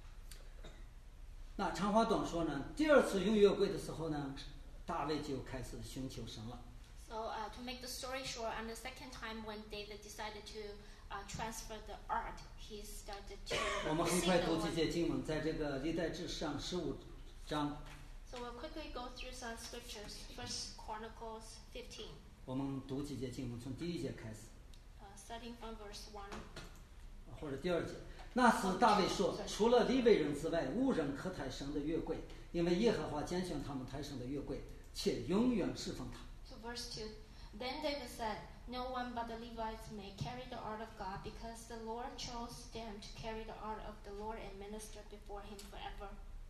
Speaker 1: 那长话短说呢，第二次用约柜的时候呢，大卫就开始寻求神了。
Speaker 2: So uh, to make the story short, on the second time when David decided to uh, transfer the ark, he started to
Speaker 1: 我们很
Speaker 2: seek
Speaker 1: 快
Speaker 2: the
Speaker 1: 读几
Speaker 2: Lord.
Speaker 1: 节经文，在这个历代志上十五章，
Speaker 2: So we'll quickly go through some scriptures. First Chronicles fifteen,
Speaker 1: 我们读几节经文，从第一节开始，
Speaker 2: uh, starting from verse one.
Speaker 1: 或者第二节。那时大卫说：“除了利未人之外，无人可抬神的约柜，因为耶和华拣选他们抬神的约柜，且永远侍奉他。”
Speaker 2: So verse two. Then David said, "No one but the Levites may carry the ark of God, because the Lord chose them to carry the ark of the Lord and minister before him forever."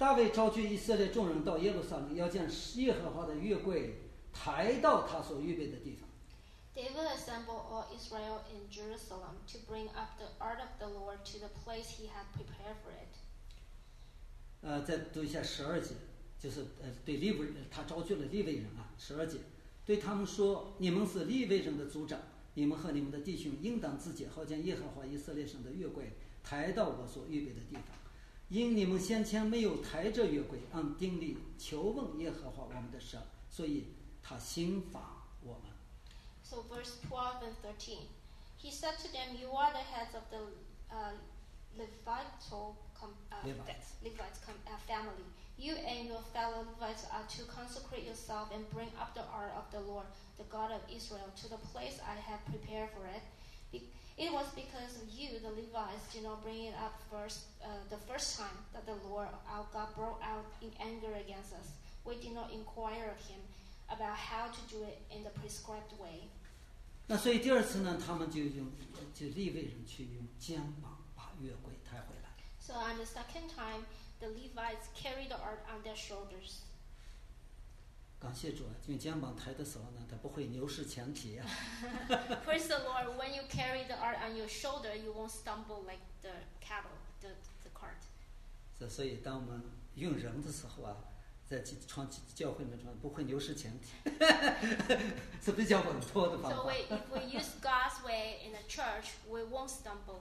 Speaker 1: 大卫召集以色列众人到耶路撒冷，要将耶和华的约柜抬到他所预备的地方。
Speaker 2: David assembled all Israel in Jerusalem to bring up the ark of the Lord to the place he had prepared for it.
Speaker 1: 呃，再读一下十二节，就是呃对利未他召集了利未人啊，十二节对他们说：你们是利未人的族长，你们和你们的弟兄应当自洁，好将耶和华以色列神的约柜抬到我所预备的地方。因你们先前没有抬着约柜，按定例求问耶和华我们的神，所以他刑罚我们。
Speaker 2: So verse twelve and thirteen, he said to them, "You are the heads of the uh, Levitical com- uh,
Speaker 1: Levites.
Speaker 2: Levites com- uh, family. You and your fellow Levites are to consecrate yourself and bring up the ark of the Lord, the God of Israel, to the place I have prepared for it. Be- It was because of you, the Levites, did not bring it up first, uh, the first time that the Lord our God brought out in anger against us. We did not inquire of him about how to do it in the prescribed way."
Speaker 1: 那所以第二次呢，他们就用就利未人去用肩膀把约柜抬回来。
Speaker 2: So on the second time, the Levites carried the ark on their shoulders.
Speaker 1: 感谢主啊，用肩膀抬的时候呢，他不会牛失前蹄啊。
Speaker 2: Praise the Lord, when you carry the ark on your shoulder, you won't stumble like the cattle, the, the cart.
Speaker 1: 所所以当我们用人的时候啊，在创教会里面传不会牛失前蹄，是比较稳妥的方
Speaker 2: So
Speaker 1: 法。
Speaker 2: we, if we use God's way in the church, we won't stumble.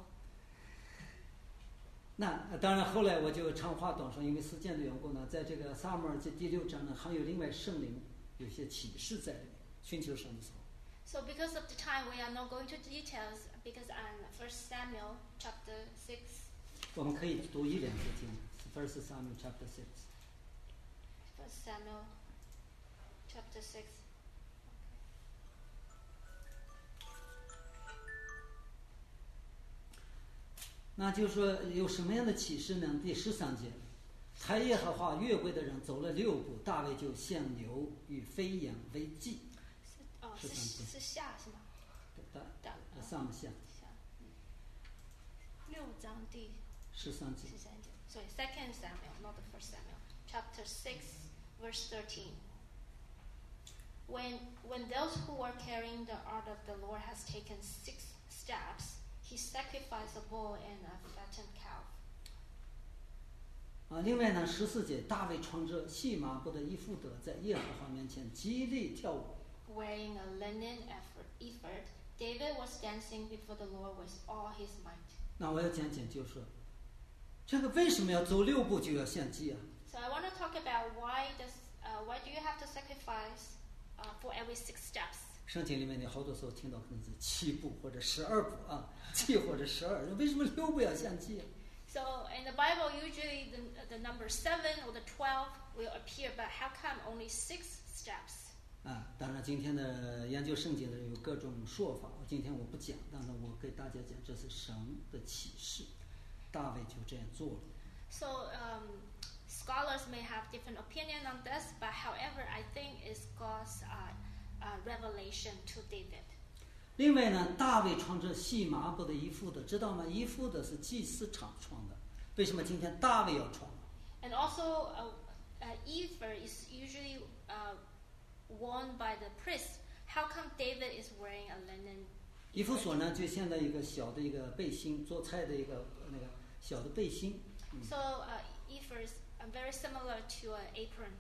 Speaker 1: 那当然，后来我就长话短说，因为时间的缘故呢，在这个撒母耳记第六章呢，还有另外圣灵有些启示在里面，寻求神的时候。
Speaker 2: So because of the time, we are not going to details, because on First Samuel chapter six,
Speaker 1: 我们可以读一两节经 ，First Samuel chapter six。
Speaker 2: First Samuel chapter six.
Speaker 1: 那就是说有什么样的启示呢？第十三节，抬耶和华约柜的人走了六步，大卫就献牛与飞羊为祭。
Speaker 2: 哦，是是下是吗？
Speaker 1: 的上面下。
Speaker 2: 六章第
Speaker 1: 十三节。
Speaker 2: 十三节。Sorry, Second Samuel, not the First Samuel. Chapter six, verse thirteen. When when those who were carrying the ark of the Lord has taken six steps, he sacrificed a bull and a fattened cow.
Speaker 1: 啊，另外呢，十四节，大卫穿着细麻布的衣服的，在耶和华面前极力跳舞。
Speaker 2: Wearing a linen ephod, David was dancing before the Lord with all his might.
Speaker 1: 那我要讲讲，就是说，这个为什么要走六步就要献祭啊？
Speaker 2: So I want to talk about why does uh, why do you have to sacrifice uh, for every six steps?
Speaker 1: 圣经里面你好多时候听到可能是七步或者十二步啊，七或者十二，为什么六步要献祭啊？
Speaker 2: So in the Bible, usually the, the number seven or the twelve will appear, but how come only six steps?
Speaker 1: 啊，当然今天的研究圣经的人有各种说法，今天我不讲，但是我给大家讲，这是神的启示，大卫就这样做了。
Speaker 2: So um, scholars may have different opinion on this, but however, I think it's God's uh, uh, revelation to David.
Speaker 1: 另外呢，大卫穿着细麻布的衣服的，知道吗？衣服的是祭司常穿的，为什么今天大卫要穿？
Speaker 2: And also, uh, uh, ephod is usually uh, worn by the priest. How come David is wearing a linen?
Speaker 1: 衣服所呢，就现在一个小的一个背心，做菜的一个那个小的背心。嗯、
Speaker 2: So uh, ephod is uh, very similar to an apron.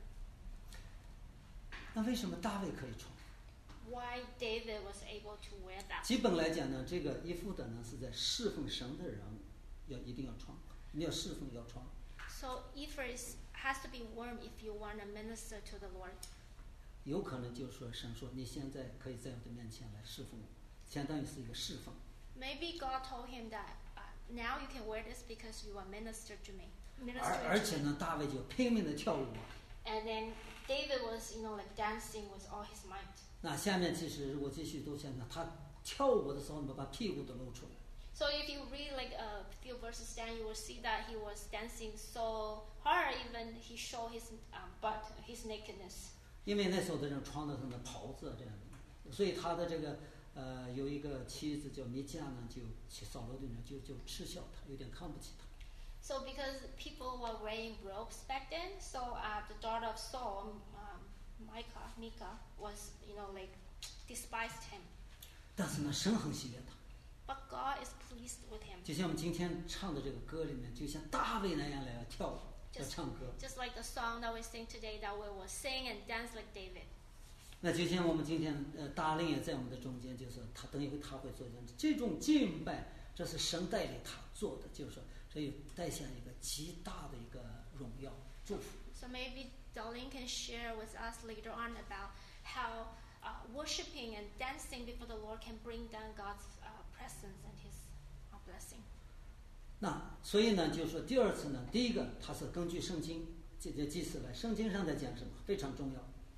Speaker 1: 那为什么大卫可以穿？
Speaker 2: Why David was able to wear that?
Speaker 1: 基本来讲呢，这个衣服的呢是在侍奉神的人要一定要穿，你要侍奉要穿。
Speaker 2: So ephod is, has to be worn if you want to minister to the Lord.
Speaker 1: 有可能就是说，神说你现在可以在我的面前来侍奉我，相当于是一个侍奉。
Speaker 2: Maybe God told him that uh, now you can wear this because you are ministered to me.
Speaker 1: 而
Speaker 2: Ministering
Speaker 1: 而
Speaker 2: to
Speaker 1: 且
Speaker 2: me.
Speaker 1: 呢，大卫就拼命的跳舞。
Speaker 2: And then David was, you know, like dancing with all his might.
Speaker 1: 那下面其实如果继续读下去，他跳舞的时候，你把屁股都露出来。
Speaker 2: So if you read like a few verses down, you will see that he was dancing so hard, even he showed his um, butt, his nakedness.
Speaker 1: 因为那时候的人穿的是那袍子这样的，所以他的这个呃有一个妻子叫米迦呢，就扫罗的人就就嗤笑他，有点看不起他。
Speaker 2: So because people were wearing robes back then, so uh, the daughter of Saul, um, Micah, Micah, was, you know, like, despised him.
Speaker 1: 但是呢，神很喜悦他。
Speaker 2: But God is pleased with him.
Speaker 1: 就像我们今天唱的这个歌里面，就像大卫那样来要跳舞，要
Speaker 2: Just,
Speaker 1: 唱歌。
Speaker 2: just like the song that we sing today, that we will sing and dance like David.
Speaker 1: 那就像我们今天呃，大令也在我们的中间，就是说他等一会他会做这样这种敬拜，这是神带领他做的，就是说这有带下一个极大的一个荣耀祝福。
Speaker 2: So maybe Darlene can share with us later on about how uh, worshiping and dancing before the Lord can bring down God's uh, presence and His uh, blessing.
Speaker 1: 那所以呢，就是说第二次呢，第一个他是根据圣经这些祭司来，圣经上在讲什么非常重要。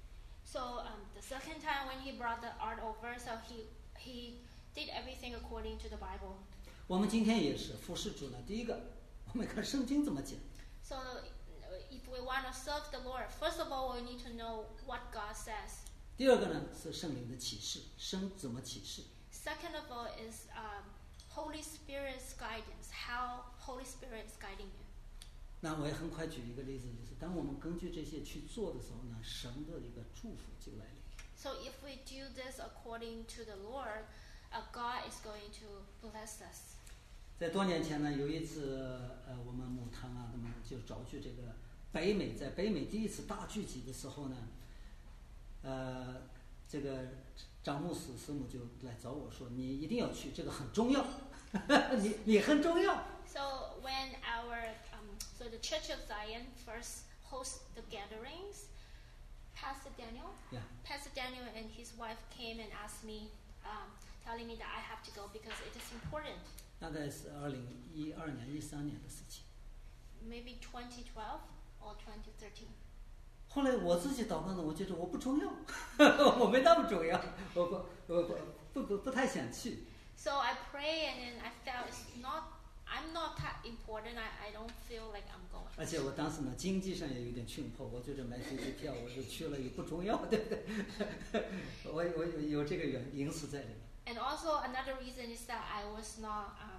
Speaker 2: So um, the second time when he brought the art over, so he he did everything according to the Bible.
Speaker 1: 我们今天也是服侍主呢，第一个我们看圣经怎么讲。
Speaker 2: So uh, if we want to serve the Lord, first of all we need to know what God says.
Speaker 1: 第二个呢是圣灵的启示，神怎么启示。
Speaker 2: Second of all is um, Holy Spirit's guidance, how Holy Spirit is guiding you.
Speaker 1: 那我也很快举一个例子，就是当我们根据这些去做的时候呢，神的一个祝福就来临。
Speaker 2: So if we do this according to the Lord, uh, God is going to bless us.
Speaker 1: 在多年前呢，有一次呃，我们母堂啊，他们就找去这个北美，在北美第一次大聚集的时候呢，呃，这个张牧师师母就来找我说：“你一定要去，这个很重要，你你很重要。”
Speaker 2: So when our um, so the Church of Zion first host the gatherings, Pastor Daniel,
Speaker 1: Yeah.
Speaker 2: Pastor Daniel and his wife came and asked me, um, telling me that I have to go because it is important.
Speaker 1: 大概是二零一二年、一三年的事情。
Speaker 2: Maybe twenty twelve or twenty thirteen.
Speaker 1: 后来我自己祷告呢，我觉得我不重要，我没那么重要，我不我不不不不太想去。
Speaker 2: So I pray and then I felt it's not, I'm not that important. I, I don't feel like I'm going.
Speaker 1: 而且我当时呢，经济上也有点窘迫，我觉得买飞机票，我就去了也不重要，对不对？我我有有这个原因素在里面。
Speaker 2: And also another reason is that I was not, um,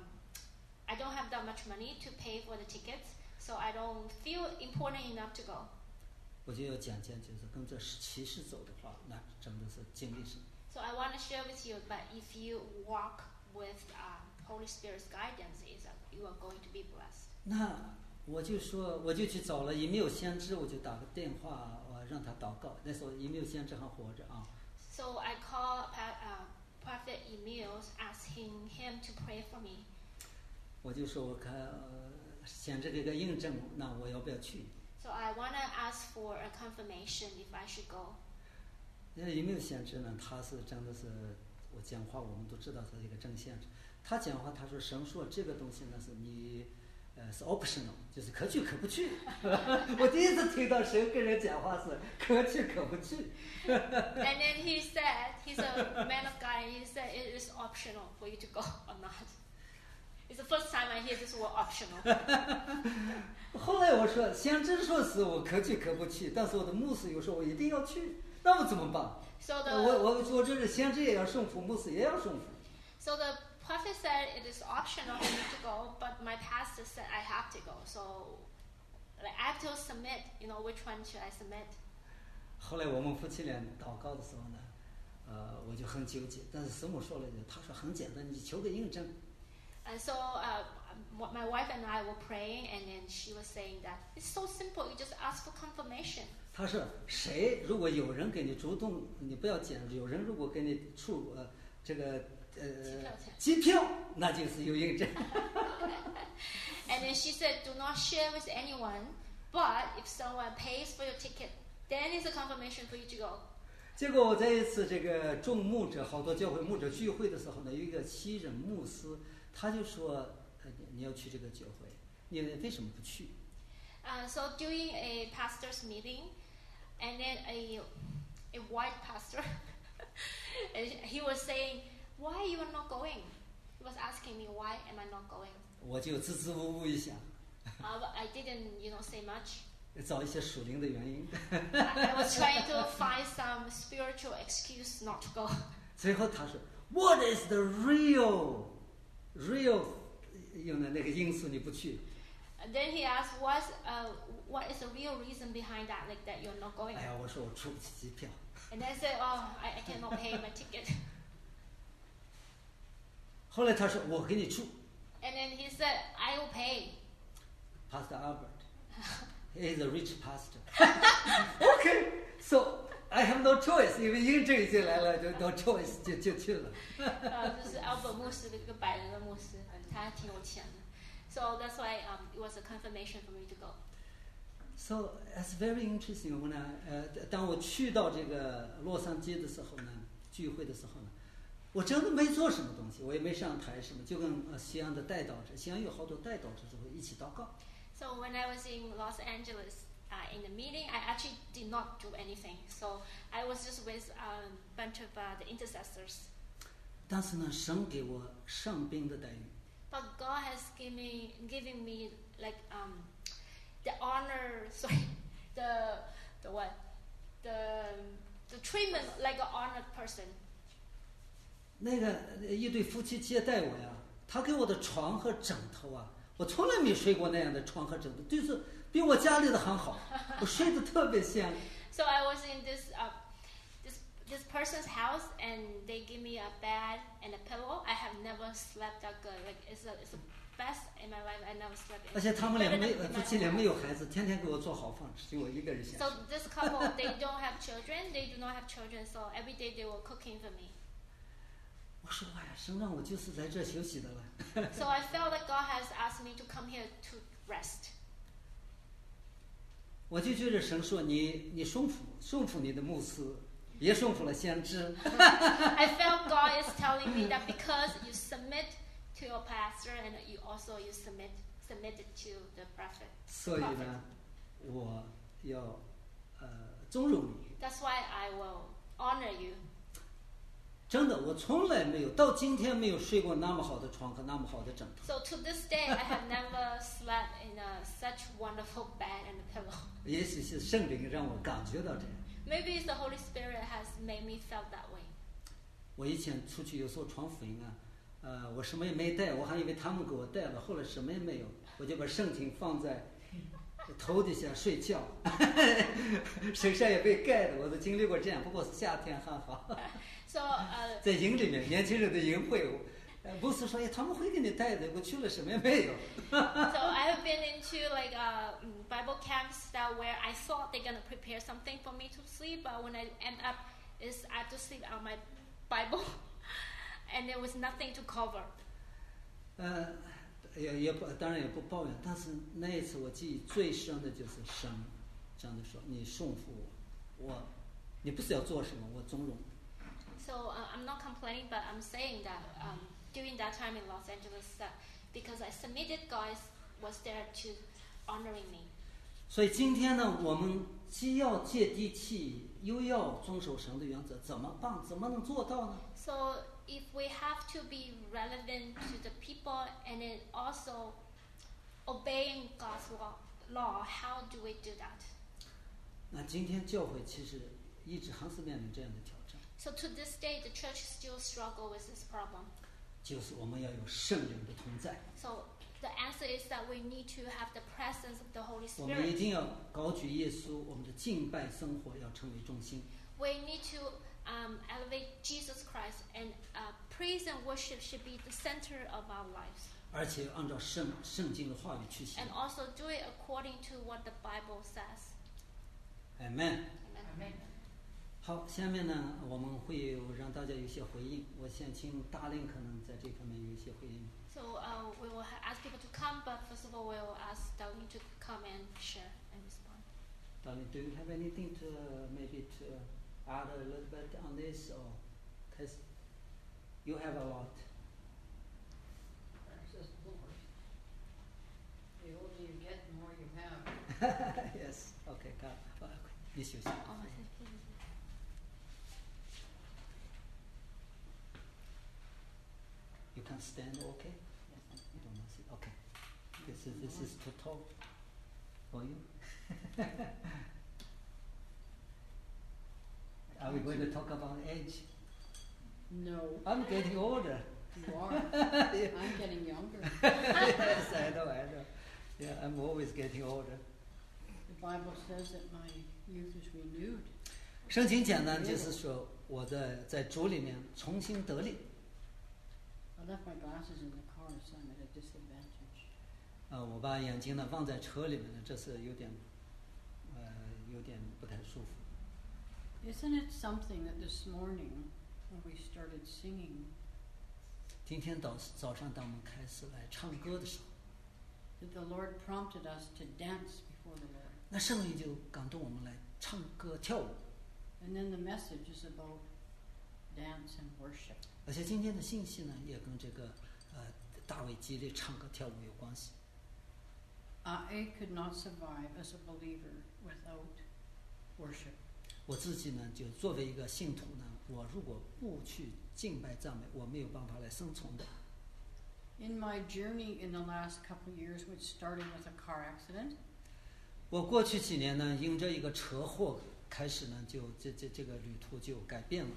Speaker 2: I don't have that much money to pay for the tickets, so I don't feel important enough to go.
Speaker 1: 我就要讲讲，就是跟着骑士走的话，那真的是经历是。
Speaker 2: So I want to share with you, but if you walk with um, Holy Spirit's guidance, is that you are going to be blessed.
Speaker 1: 那我就说，我就去找了，也没有先知，我就打个电话，我让他祷告。那时候也没有先知还活着啊。
Speaker 2: So I called uh, Prophet Emil, asking him to pray for me.
Speaker 1: 我就说，我看呃，先知给个印证，那我要不要去？
Speaker 2: So I want to ask for a confirmation if I should go.
Speaker 1: 那有没有先知呢？他是真的是，我讲话我们都知道他是一个真先知。他讲话，他说神说这个东西呢是你，呃，是 optional， 就是可去可不去。我第一次听到神跟人讲话是可去可不去。
Speaker 2: And then he said, he's a man of God, and he said it is optional for you to go or not. It's the first time I hear this word optional.
Speaker 1: 后来我说，先知说是我可去可不去，但是我的牧师又说我一定要去，那我怎么办？
Speaker 2: So
Speaker 1: 我
Speaker 2: the
Speaker 1: 我我这是先知也要顺服，牧师也要顺服。
Speaker 2: so the prophet said it is optional for me to go, but my pastor said I have to go. So like, I have to submit. You know, which one should I submit?
Speaker 1: 后来我们夫妻俩祷告的时候呢，呃，我就很纠结，但是师母说了一句，他说很简单，你求个印证。
Speaker 2: And so uh, my wife and I were praying, and then she was saying that it's so simple. You just ask for confirmation.
Speaker 1: 他说谁如果有人给你主动，你不要讲，有人如果给你出呃这个呃机票，那就是有印证。
Speaker 2: And then she said, do not share with anyone, but if someone pays for your ticket, then it's a confirmation for you to go.
Speaker 1: 结果我在一次这个众牧者好多教会牧者聚会的时候呢，有一个西人牧师，他就说，呃，你要去这个教会，你为什么不去？
Speaker 2: Uh, so during a pastor's meeting, and then a a white pastor, and he was saying, why you are not going? He was asking me, why am I not going?
Speaker 1: 我就支支吾吾一下，
Speaker 2: Uh, but I didn't, you know, say much.
Speaker 1: 找一些属灵的原因。
Speaker 2: I, I was trying to find some spiritual excuse not to go.
Speaker 1: 最后他说 ，What is the real, real 用的那个因素你不去？
Speaker 2: And then he asked, "What's uh, what is the real reason behind that? Like that you're not going?"
Speaker 1: 哎呀，我说我出不起机票。
Speaker 2: And then I said, "Oh, I, I cannot pay my ticket."
Speaker 1: 后来他说我给你出
Speaker 2: And then he said, "I will pay."
Speaker 1: ，Pastor Albert, he is a rich pastor. Okay, so I have no choice， 因为英这一进来了，就 no choice 就就去了。
Speaker 2: 呃，就是 Albert 牧师的一个白人的牧师，他挺有钱的。So that's why um, it was a confirmation for me to go.
Speaker 1: So it's very interesting. When I 呃，当我去到这个洛杉矶的时候呢，聚会的时候呢，我真的没做什么东西，我也没上台什么，就跟呃西安的带导者，西安有好多带导者就会一起祷告。
Speaker 2: So when I was in Los Angeles uh, in the meeting, I actually did not do anything. So I was just with a bunch of uh, the intercessors.
Speaker 1: 但是呢，神给我上宾的待遇。
Speaker 2: But God has given me, given me like um, the honor, sorry, the the what, the the treatment like an honored person.
Speaker 1: 那个一对夫妻接待我呀，他给我的床和枕头啊，我从来没睡过那样的床和枕头，就是比我家里的还好，我睡得特别香。
Speaker 2: So I was in this uh, this this person's house, and they give me a bed and a pillow. I have never slept that good. Like it's a it's the best in my life. I never slept.
Speaker 1: 而且他们俩
Speaker 2: better
Speaker 1: 没
Speaker 2: than in
Speaker 1: 夫
Speaker 2: my
Speaker 1: 妻俩
Speaker 2: own
Speaker 1: 没有
Speaker 2: house.
Speaker 1: 孩子，天天给我做好饭吃，就我一个人享
Speaker 2: So
Speaker 1: 受。
Speaker 2: this couple, they don't have children. They do not have children. So every day they were cooking for me.
Speaker 1: 我说哎呀，神让我就是来这休息的了。
Speaker 2: So I felt like God has asked me to come here to rest.
Speaker 1: 我就觉得神说你你顺服顺服你的牧师，也顺服了先知。
Speaker 2: I felt God is telling me that because you submit to your pastor and you also you submit submitted to the prophet.
Speaker 1: 所以呢，我要呃尊重你。
Speaker 2: That's why I will honor you.
Speaker 1: 真的，我从来没有到今天没有睡过那么好的床和那么好的枕头。
Speaker 2: So to this day, I have never slept in a, such wonderful bed and a pillow.
Speaker 1: 也许是圣灵让我感觉到这样。
Speaker 2: Maybe it's the Holy Spirit has made me felt that way.
Speaker 1: 我以前出去有时候传福音啊，呃，我什么也没带，我还以为他们给我带了，后来什么也没有，我就把圣经放在头底下睡觉，身上也被盖的，我都经历过这样。不过夏天还好。
Speaker 2: So, uh,
Speaker 1: 在营里面，年轻人的营会，呃，牧师说，哎，他们会给你带的，我去了什么也没有。
Speaker 2: so I have been into like uh, mm, Bible camps that where I thought they're gonna prepare something for me to sleep, but when I end up, is I have to sleep on my Bible, and there was nothing to cover.
Speaker 1: 呃，也也不，当然也不抱怨，但是那一次我记忆最深的就是神这样的说：“你顺服我，我，你不是要做什么，我尊重。”
Speaker 2: So uh, I'm not complaining, but I'm saying that um, during that time in Los Angeles, that because I submitted, God was there to honoring me.
Speaker 1: 所以今天呢，我们既要接地气，又要遵守神的原则，怎么办？怎么能做到呢？
Speaker 2: So if we have to be relevant to the people and then also obeying God's law, law, how do we do that?
Speaker 1: 那今天教会其实一直还是面临这样的挑战。
Speaker 2: So to this day, the church still struggle with this problem.
Speaker 1: 就是我们要有圣灵的同在，
Speaker 2: So the answer is that we need to have the presence of the Holy
Speaker 1: 我们一
Speaker 2: Spirit.
Speaker 1: 定要高举耶稣，我们的敬拜生活要成为中心。
Speaker 2: We need to um, elevate Jesus Christ, and uh, praise and worship should be the center of our lives.
Speaker 1: 而且按照圣圣经的话语去行
Speaker 2: And。also do it according to what the Bible says.
Speaker 1: Amen。
Speaker 2: Amen.
Speaker 1: 好，下面呢，我们会有让大家有一些回应。我先请大令可能在这方面有一些回应。
Speaker 2: So uh, we will ha- ask people to come, but first of all, we will ask Darlene to come and share and respond.
Speaker 1: Darling, do you have anything to uh, maybe to add a little bit on this, or because you have a lot.
Speaker 3: Praise the Lord. The older you get, the more you have.
Speaker 1: Yes. Okay. God. Uh, 你休息。
Speaker 2: Oh, I said please.
Speaker 1: You can stand, okay? You don't want to sit. Okay. This is this is too tall for you. Are we going to talk about age?
Speaker 3: No,
Speaker 1: I'm getting older.
Speaker 3: you are.
Speaker 1: Yeah.
Speaker 3: I'm getting younger.
Speaker 1: Yes, I know, I know. Yeah, I'm always getting older.
Speaker 3: The Bible says that my youth is renewed.
Speaker 1: 圣经讲呢，就是说我在在主里面重新得力。
Speaker 3: I left my glasses in the car, so I'm at a disadvantage.
Speaker 1: 呃，我把眼睛呢放在车里面呢，这是有点，呃，有点不太舒服。
Speaker 3: Isn't it something that this morning, when we started singing,
Speaker 1: 今天早早上当我们开始来唱歌的时候，
Speaker 3: that the Lord prompted us to dance before the Lord?
Speaker 1: 那圣灵就感动我们来唱歌跳舞。
Speaker 3: And then the message is about dance and worship.
Speaker 1: 而且今天的信息呢，也跟这个呃大卫激励唱歌跳舞有关系。
Speaker 3: I could not survive as a believer without worship.
Speaker 1: 我自己呢，就作为一个信徒呢，我如果不去敬拜赞美，我没有办法来生存的。
Speaker 3: In my journey in the last couple of years, which started with a car accident,
Speaker 1: 我过去几年呢，因着一个车祸开始呢，就这这这个旅途就改变了。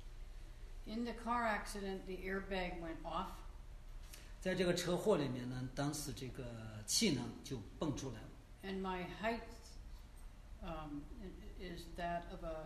Speaker 3: in the car accident, the airbag went off,
Speaker 1: 在这个车祸里面呢，当时这个气囊就蹦出来了。
Speaker 3: and my height um, i- is that of a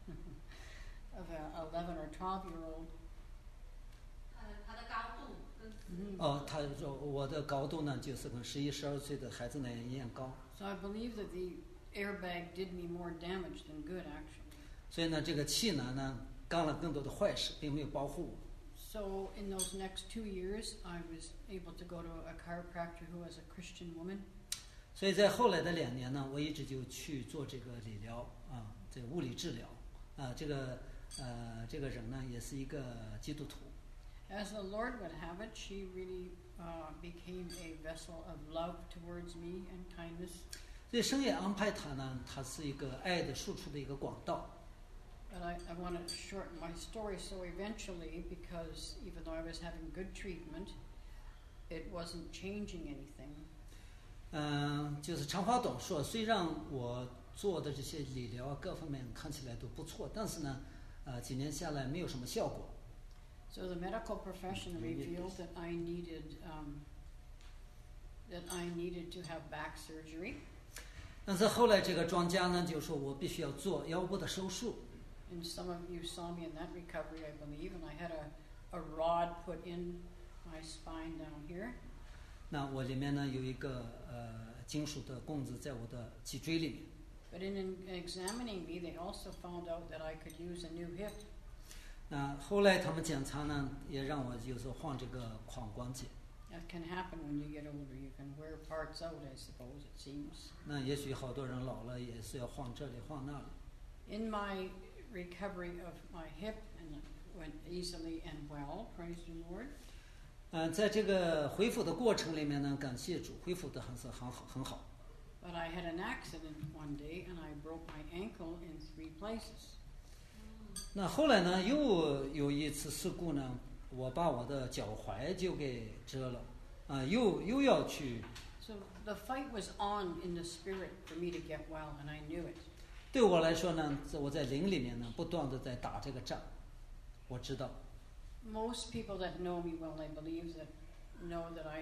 Speaker 3: of a eleven or twelve year old.
Speaker 2: 它的它的高度跟
Speaker 3: Mhm.
Speaker 1: 哦，他说我的高度呢，就是跟十一、十二岁的孩子那样一样高，
Speaker 3: So I believe that the airbag did me more damage than good, actually.
Speaker 1: 所以呢，这个气囊呢干了更多的坏事，并没有保护我。
Speaker 3: So in those next two years, I was able to go to a chiropractor who was a Christian woman.
Speaker 1: 所以在后来的两年呢，我一直就去做这个理疗啊，这个物理治疗啊，这个呃这个人呢也是一个基督徒。
Speaker 3: As the Lord would have it, she really uh, became a vessel of love towards me and kindness.
Speaker 1: 所以神也安排他呢，他是一个爱的输出的一个管道。
Speaker 3: But I, I want to shorten my story. So eventually, because even though I was having good treatment, it wasn't changing anything.
Speaker 1: 嗯，就是长话短说，虽然我做的这些理疗啊各方面看起来都不错，但是呢，呃，几年下来没有什么效果。
Speaker 3: So the medical profession revealed that I needed um, that I needed to have back surgery.
Speaker 1: 但是后来这个专家呢就说我必须要做腰部的手术。
Speaker 3: And some of you saw me in that recovery, I believe, and I had a, a rod put in my spine down here.
Speaker 1: 那我里面呢有一个呃金属的棍子在我的脊椎里面。
Speaker 3: But in, in examining me, they also found out that I could use a new hip.
Speaker 1: 那后来他们检查呢，也让我就是换这个髋关节。
Speaker 3: That can happen when you get older. You can wear parts out, I suppose, it seems.
Speaker 1: 那也许好多人老了也是要换这里换那里。
Speaker 3: In my recovery of my hip, and it went easily and well, praise the Lord.
Speaker 1: 嗯、在这个恢复的过程里面呢，感谢主，恢复的还是很好很好。
Speaker 3: But I had an accident one day, and I broke my ankle in three places.
Speaker 1: 那后来呢，又有一次事故呢，我把我的脚踝就给折了，啊、又又要去。
Speaker 3: So the fight was on in the spirit for me to get well, and I knew it.
Speaker 1: 对我来说呢，在我在灵里面呢，不断的在打这个仗，我知道。
Speaker 3: Most people that know me well, I believe that know that I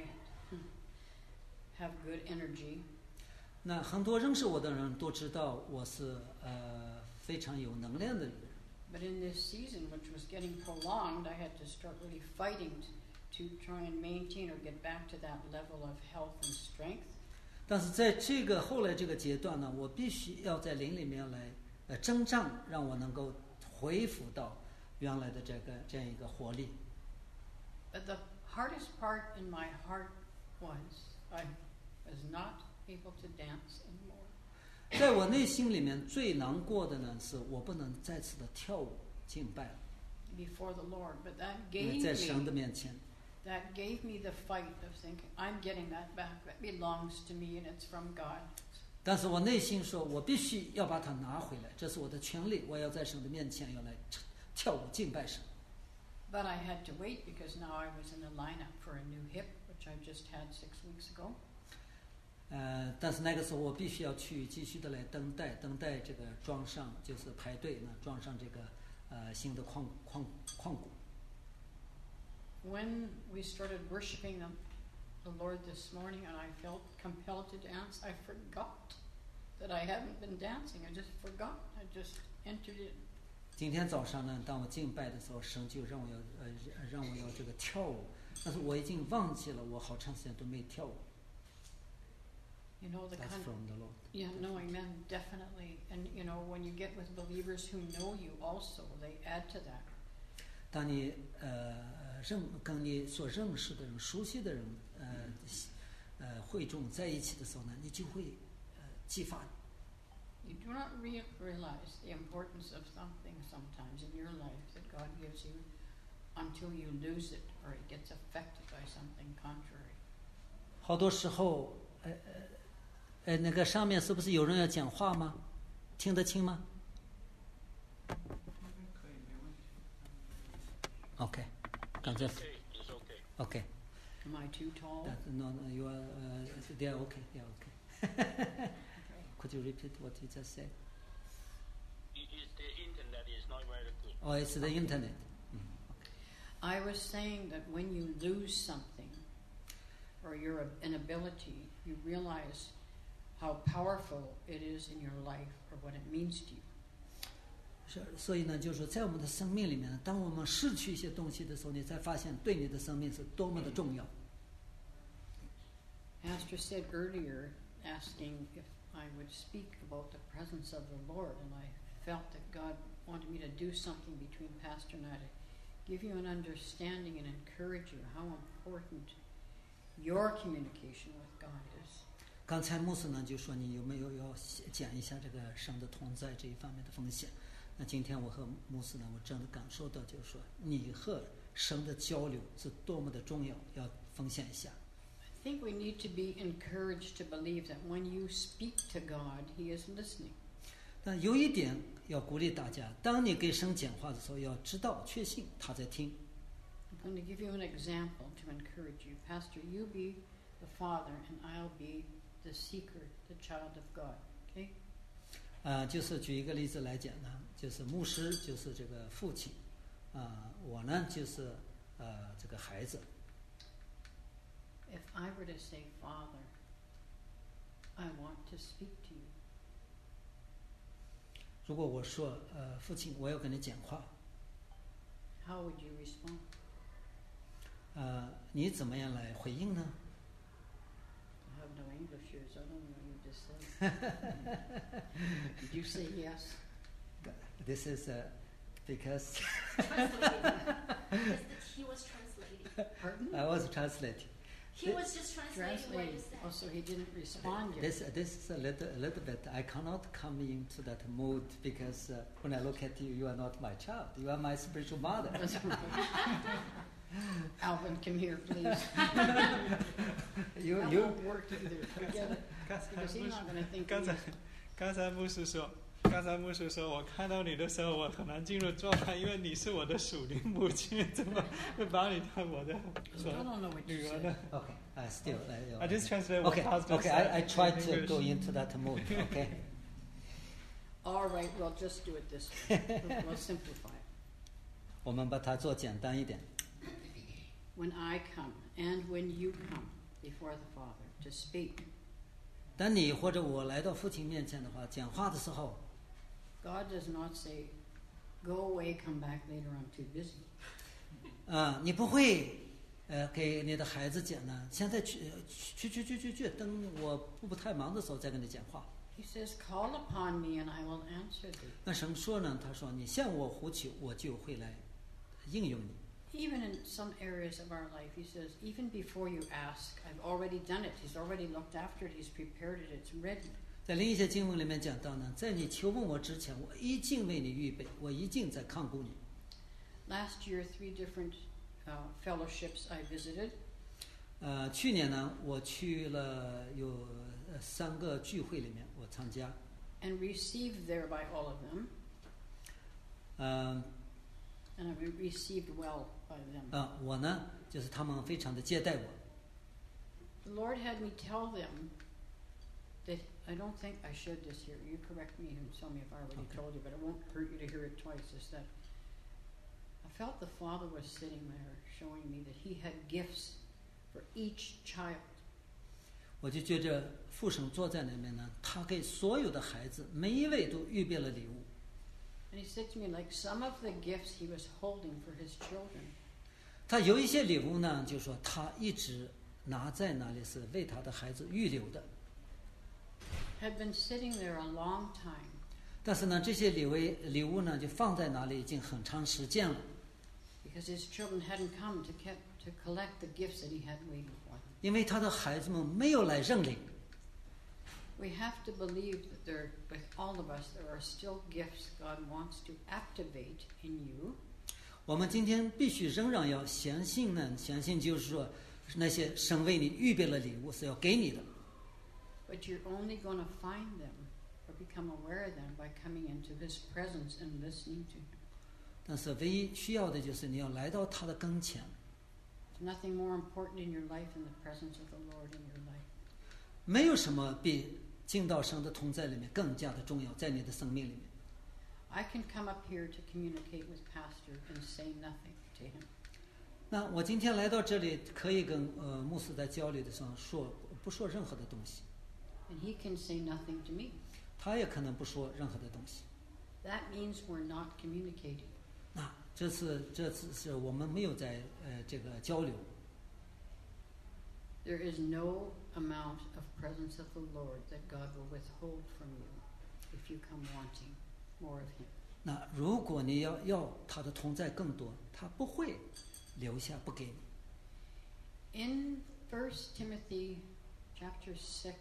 Speaker 3: have good energy.
Speaker 1: 那很多认识我的人都知道我是呃非常有能量的一个人。
Speaker 3: But in this season, which was getting prolonged, I had to start really fighting to try and maintain or get back to that level of health and strength.
Speaker 1: 但是在这个后来这个阶段呢，我必须要在灵里面来呃征战，让我能够恢复到原来的这个这样一个活力。
Speaker 3: But the hardest part in my heart was I was not able to dance anymore.
Speaker 1: 在我内心里面最难过的呢，是我不能再次的跳舞敬拜了，
Speaker 3: Before the Lord, but that
Speaker 1: 因为
Speaker 3: gave
Speaker 1: 在神的
Speaker 3: me
Speaker 1: 面前。
Speaker 3: that gave me the fight of thinking I'm getting that back. That belongs to me, and it's from God.
Speaker 1: 但是我内心说，我必须要把它拿回来，这是我的权利，我要在神的面前要来跳舞敬拜神。
Speaker 3: But I had to wait because now I was in the lineup for a new hip, which I just had six weeks ago.
Speaker 1: 呃，但是那个时候我必须要去继续的来等待，等待这个装上，就是排队呢，装上这个呃新的髋髋髋骨。
Speaker 3: When we started worshiping them, the Lord this morning and I felt compelled to dance, I forgot that I haven't been dancing. I just forgot. I just entered it.
Speaker 1: 今天早上呢，当我敬拜的时候，神就让我要呃让我要这个跳舞，但是我已经忘记了，我好长时间都没跳舞。
Speaker 3: You know the
Speaker 1: That's
Speaker 3: kind of,
Speaker 1: from the Lord.
Speaker 3: yeah, no, amen, definitely. And you know, when you get with believers who know you also, they add to that.
Speaker 1: 当你呃认跟你所认识的人、熟悉的人呃呃会众在一起的时候呢，你就会呃激发你。
Speaker 3: You do not re- realize the importance of something sometimes in your life that God gives you until you lose it or it gets affected by something contrary.
Speaker 1: 好多时候，呃呃呃，那个上面是不是有人要讲话吗？听得清吗 ？OK， 刚才 OK。
Speaker 3: Am I too tall?
Speaker 1: That, no, no, you are. Uh, they are okay. They are okay. Could you repeat what you just said?
Speaker 4: It is the internet is not very good.
Speaker 1: Oh, it's the internet. Mm,
Speaker 3: I was saying that when you lose something or your inability, you realize how powerful it is in your life or what it means to you.
Speaker 1: 是，所以呢，就是说，在我们的生命里面，当我们失去一些东西的时候，你才发现对你的生命是多么的重要。
Speaker 3: Pastor said earlier, asking if I would speak about the presence of the Lord, and I felt that God wanted me to do something between Pastor and I to give you an understanding and encourage you how important your communication with God is.
Speaker 1: 刚才牧师呢就说你有没有要讲一下这个神的同在这一方面的风险？那今天我和牧师呢，我真的感受到就是说你和神的交流是多么的重要，要分享一下。
Speaker 3: I think we need to be encouraged to believe that when you speak to God, He is listening.
Speaker 1: 但有一点要鼓励大家，当你给神讲话的时候，要知道确信他在听。
Speaker 3: I'm going to give you an example to encourage you. Pastor, you be the father and I'll be the seeker, the child of God. Okay?
Speaker 1: 啊、呃，就是举一个例子来讲呢，就是牧师就是这个父亲，啊、呃，我呢就是呃这个孩子。
Speaker 3: If I were to say, Father, I want to speak to you.
Speaker 1: 如果我说呃父亲，我要跟你讲话，
Speaker 3: How would you respond?
Speaker 1: 呃，你怎么样来回应呢？
Speaker 3: I have no English here, so I don't know what you just said. Did you say yes?
Speaker 1: This is uh, because
Speaker 2: Translating. Because he was translating.
Speaker 3: Pardon?
Speaker 1: I was translating.
Speaker 2: He was just translating what you
Speaker 3: Translating.
Speaker 2: said.
Speaker 3: Oh, so he didn't respond yet.
Speaker 1: This this is a little a little bit. I cannot come into that mood because uh, when I look at you, you are not my child. You are my spiritual mother.
Speaker 3: That's right. Alvin, come here, please.
Speaker 1: you
Speaker 3: That
Speaker 1: you
Speaker 3: won't work either. Forget it.
Speaker 5: 刚才
Speaker 3: Because
Speaker 5: 牧
Speaker 3: he's
Speaker 5: 师
Speaker 3: not going to think
Speaker 5: 刚
Speaker 3: he
Speaker 5: 才
Speaker 3: is.
Speaker 5: 刚才牧师说，刚才牧师说，我看到你的时候，我很难进入状态，因为你是我的属灵母亲，怎么会把你当我的
Speaker 3: I
Speaker 5: 说
Speaker 3: don't know what you
Speaker 5: 女儿
Speaker 3: said.
Speaker 5: 呢
Speaker 1: okay? I still uh,
Speaker 5: I just translate what
Speaker 1: okay.
Speaker 5: Pastor
Speaker 1: Okay,
Speaker 5: said
Speaker 1: I I
Speaker 5: in
Speaker 1: try to
Speaker 5: English.
Speaker 1: go into that mood. Okay.
Speaker 3: All right, well, just do it this way. We'll, we'll simplify it.
Speaker 1: 我们把它做简单一点。
Speaker 3: When I come and when you come before the Father to speak,
Speaker 1: 当你或者我来到父亲面前的话，讲话的时候，
Speaker 3: God does not say, go away, come back later, I'm too busy.
Speaker 1: 啊、你不会呃给你的孩子讲呢，现在去去去去去去，等我不不太忙的时候再跟你讲话。
Speaker 3: He says, call upon me and I will answer thee.
Speaker 1: 那神说呢？他说你向我呼求，我就会来应用你。
Speaker 3: Even in some areas of our life, he says, even before you ask, I've already done it. He's already looked after it. He's prepared it. It's ready.
Speaker 1: 在另一些经文里面讲到呢，在你求问我之前，我已经为你预备，我已经在看顾你。
Speaker 3: Last year, three different uh, fellowships I visited.
Speaker 1: 呃，去年呢，我去了有呃三个聚会里面，我参加。
Speaker 3: And received there by all of them.
Speaker 1: 嗯、
Speaker 3: And I re- received well by them.
Speaker 1: 呃，啊，我呢，就是他们非常的接待我。
Speaker 3: The Lord had me tell them that I don't think I shared this here. You correct me and tell me if I already
Speaker 1: Okay.
Speaker 3: told you, but it won't hurt you to hear it twice. Is that I felt the Father was sitting there showing me that He had gifts for each child.
Speaker 1: 我就觉着父神坐在那边呢，他给所有的孩子每一位都预备了礼物。
Speaker 3: And he said to me, like some of the gifts he was holding for his children
Speaker 1: 他有一些礼物呢，就说他一直拿在那里，是为他的孩子预留的。
Speaker 3: had been sitting there a long time
Speaker 1: 但是呢，这些礼物礼物呢，就放在那里已经很长时间了，
Speaker 3: because his children hadn't come to, kept, to collect the gifts that he had waiting for them.
Speaker 1: 因为他的孩子们没有来认领。
Speaker 3: We have to believe that there, with all of us, there are still gifts God wants to activate in you.
Speaker 1: 我们今天必须仍然要相信呢，相信就是说，那些神为你预备了礼物是要给你的。
Speaker 3: But you're only going to find them or become aware of them by coming into his presence and listening to him.
Speaker 1: 但是唯一需要的就是你要来到他的跟前。
Speaker 3: There's nothing more important in your life than the presence of the Lord in your life.
Speaker 1: 没有什么比进到神的同在里面更加的重要，在你的生命里面。
Speaker 3: I can come up here to communicate with Pastor and say nothing to him.
Speaker 1: 那我今天来到这里，可以跟呃牧师在交流的时候说不说任何的东西，
Speaker 3: And he can say nothing to me.
Speaker 1: 他也可能不说任何的东西。
Speaker 3: That means we're not communicating.
Speaker 1: 那这次这次是我们没有在呃这个交流。
Speaker 3: There is no amount of presence of the Lord that God will withhold from you if you come wanting more of him.
Speaker 1: 那如果你要要他的同在更多，他不会留下不给你。
Speaker 3: In First Timothy chapter six,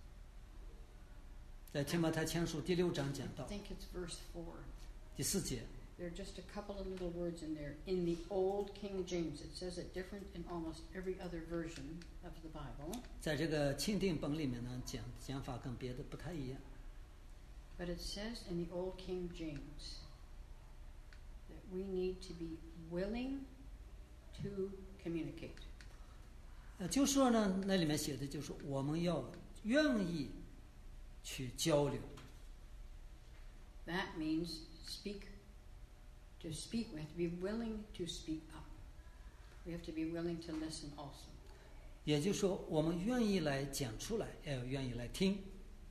Speaker 1: 在提摩太前书第六章讲
Speaker 3: I
Speaker 1: 到
Speaker 3: think it's verse four.
Speaker 1: 第四节，
Speaker 3: There are just a couple of little words in there. In the old King James, it says it different in almost every other version of the Bible.
Speaker 1: 在这个钦定本里面呢，讲讲法跟别的不太一样。
Speaker 3: But it says in the old King James that we need to be willing to communicate.
Speaker 1: 呃，就说呢，那里面写的就是我们要愿意去交流。
Speaker 3: That means speak. To speak, we have to be willing to speak up. We have to be willing to listen also.
Speaker 1: 也就是说，我们愿意来讲出来，也要愿意来听。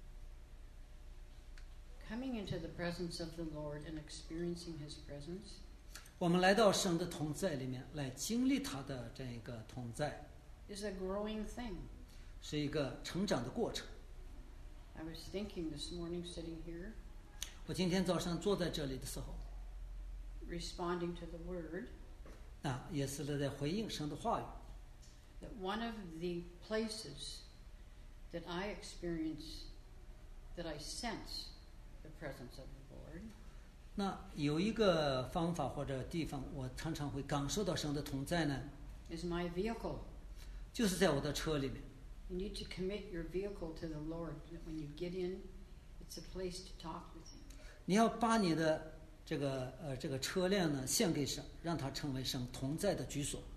Speaker 3: Coming into the presence of the Lord and experiencing his presence
Speaker 1: 我们来到神的同在里面，来经历他的这个同在，
Speaker 3: is a growing thing.
Speaker 1: 是一个成长的过程。
Speaker 3: I was thinking this morning sitting here,
Speaker 1: 我今天早上坐在这里的时候，
Speaker 3: responding to the word,
Speaker 1: 啊，也是在回应神的话语。
Speaker 3: that one of the places that I experience, that I sense the presence of the Lord,
Speaker 1: 那有一个方法或者地方，我常常会感受到神的同在呢，
Speaker 3: is my vehicle.
Speaker 1: 就是在我的车里面。
Speaker 3: You need to commit your vehicle to the Lord. That when you get in, it's a place to talk with him.
Speaker 1: 你要把你的这个呃这个车辆呢献给神，让它成为神同在的居所。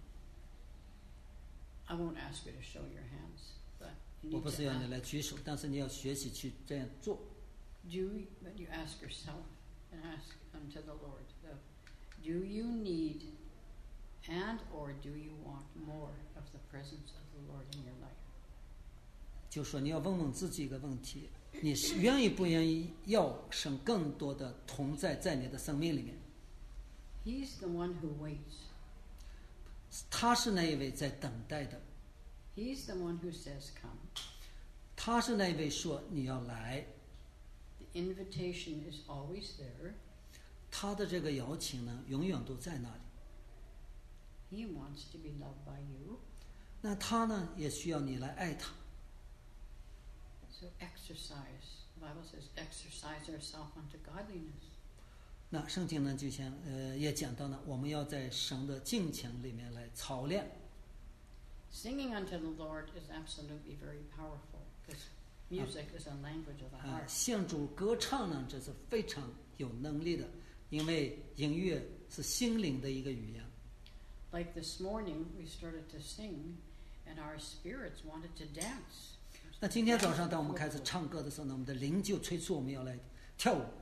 Speaker 3: I won't ask you to show your hands, but you
Speaker 1: 我
Speaker 3: need
Speaker 1: 不是
Speaker 3: to
Speaker 1: 要你
Speaker 3: ask,
Speaker 1: 来举手，但是你要学习去这样做。
Speaker 3: do you, but you ask yourself and ask unto the Lord, uh, do you need and or do you want more of the presence of the Lord in your life?
Speaker 1: 就说你要问问自己一个问题：你是愿意不愿意要神更多的同在在你的生命里面？
Speaker 3: He's the one who waits.
Speaker 1: 他是那一位在等待的，
Speaker 3: He's the one who says, come.
Speaker 1: 他是那一位说你要来，
Speaker 3: The invitation is always there.
Speaker 1: 他的这个邀请呢，永远都在那里。
Speaker 3: He wants to be loved by you.
Speaker 1: 那他呢，也需要你来爱他。
Speaker 3: So exercise. The Bible says, exercise ourselves unto godliness.
Speaker 1: 那圣经呢，就像呃也讲到呢，我们要在神的敬虔里面来操练。
Speaker 3: Singing unto the Lord is absolutely very powerful because music is a language of the
Speaker 1: 啊，
Speaker 3: heart.
Speaker 1: 向主歌唱呢，这是非常有能力的，因为音乐是心灵的一个语言。
Speaker 3: Like this morning, we started to sing, and our spirits wanted to dance.
Speaker 1: 那今天早上，当我们开始唱歌的时候呢，我们的灵就催促我们要来跳舞。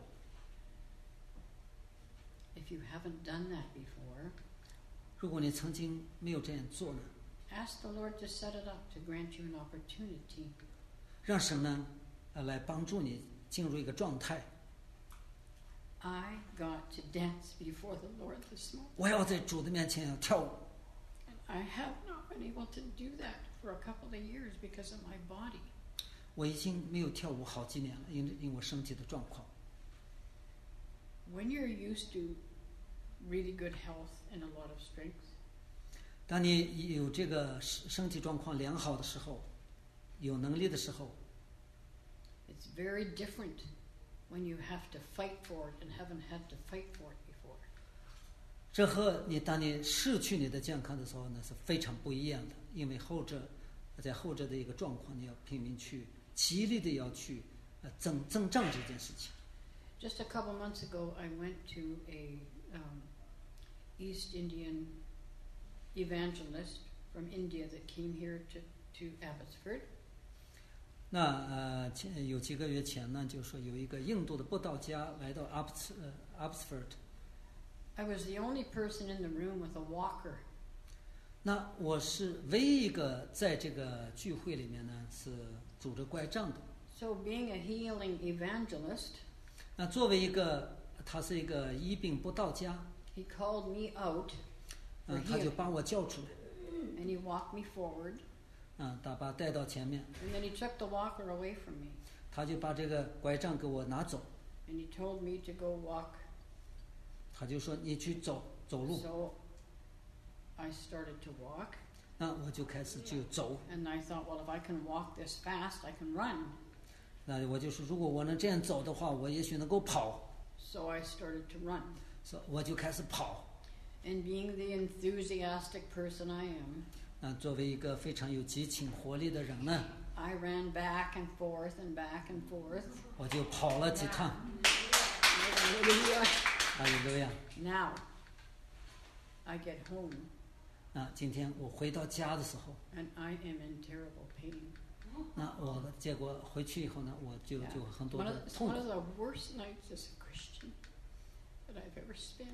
Speaker 3: If you haven't done that before,
Speaker 1: 如果你曾经没有这样做呢，
Speaker 3: Ask the Lord to set it up, to grant you an opportunity.
Speaker 1: 让神呢，呃，来帮助你进入一个状态。
Speaker 3: I got to dance before the Lord this morning.
Speaker 1: 我要在主的面前要跳舞。
Speaker 3: And I have not been able to do that for a couple of years because of my body.
Speaker 1: 我已经没有跳舞好几年了，因为因为我身体的状况。
Speaker 3: When you're used to really good health and a lot of strength,
Speaker 1: 当你有这个身身体状况良好的时候，有能力的时候，
Speaker 3: it's very different when you have to fight for it and haven't had to fight for it before.
Speaker 1: 这和你当你失去你的健康的时候呢是非常不一样的，因为后者在后者的一个状况，你要拼命去极力的要去呃增增长这件事情。
Speaker 3: Just a couple months ago, I went to a um, East Indian evangelist from India that came here to, to Abbotsford.
Speaker 1: 那呃前有几个月前呢，就说有一个印度的布道家来到阿布斯呃 Abbotsford。
Speaker 3: I was the only person in the room with a walker.
Speaker 1: 那我是唯一一个在这个聚会里面呢是拄着拐杖的。
Speaker 3: So being a healing evangelist,
Speaker 1: 那作为一个他是一个医病布道家，
Speaker 3: he called me out
Speaker 1: 嗯、
Speaker 3: for
Speaker 1: 他就
Speaker 3: healing.
Speaker 1: 把我叫出来，
Speaker 3: And he walked me forward.
Speaker 1: 嗯，他把带到前面，
Speaker 3: And then he took the walker away from me.
Speaker 1: 他就把这个拐杖给我拿走，
Speaker 3: And he told me to go walk.
Speaker 1: 他就说你去走走路。
Speaker 3: So I started to walk.
Speaker 1: 那我就开始就走。
Speaker 3: And I thought, well, if I can walk this fast, I can run.
Speaker 1: 那我就说，如果我能这样走的话，我也许能够跑。
Speaker 3: So I started to run.
Speaker 1: 所以我就开始跑。
Speaker 3: And being the enthusiastic person I am,
Speaker 1: 那作为一个非常有激情活力的人呢，
Speaker 3: I ran back and forth and back and forth.
Speaker 1: 我就跑了几趟。
Speaker 3: Hallelujah.
Speaker 1: 哈利路亚！
Speaker 3: Now, I get home
Speaker 1: 那今天我回到家的时候，
Speaker 3: and I am in terrible pain.
Speaker 1: 那我结果回去以后呢，我就
Speaker 3: Yeah.
Speaker 1: 就很多
Speaker 3: One
Speaker 1: 的
Speaker 3: of, it's
Speaker 1: 痛
Speaker 3: one of
Speaker 1: 苦。
Speaker 3: the worst nights as a Christian that I've ever spent.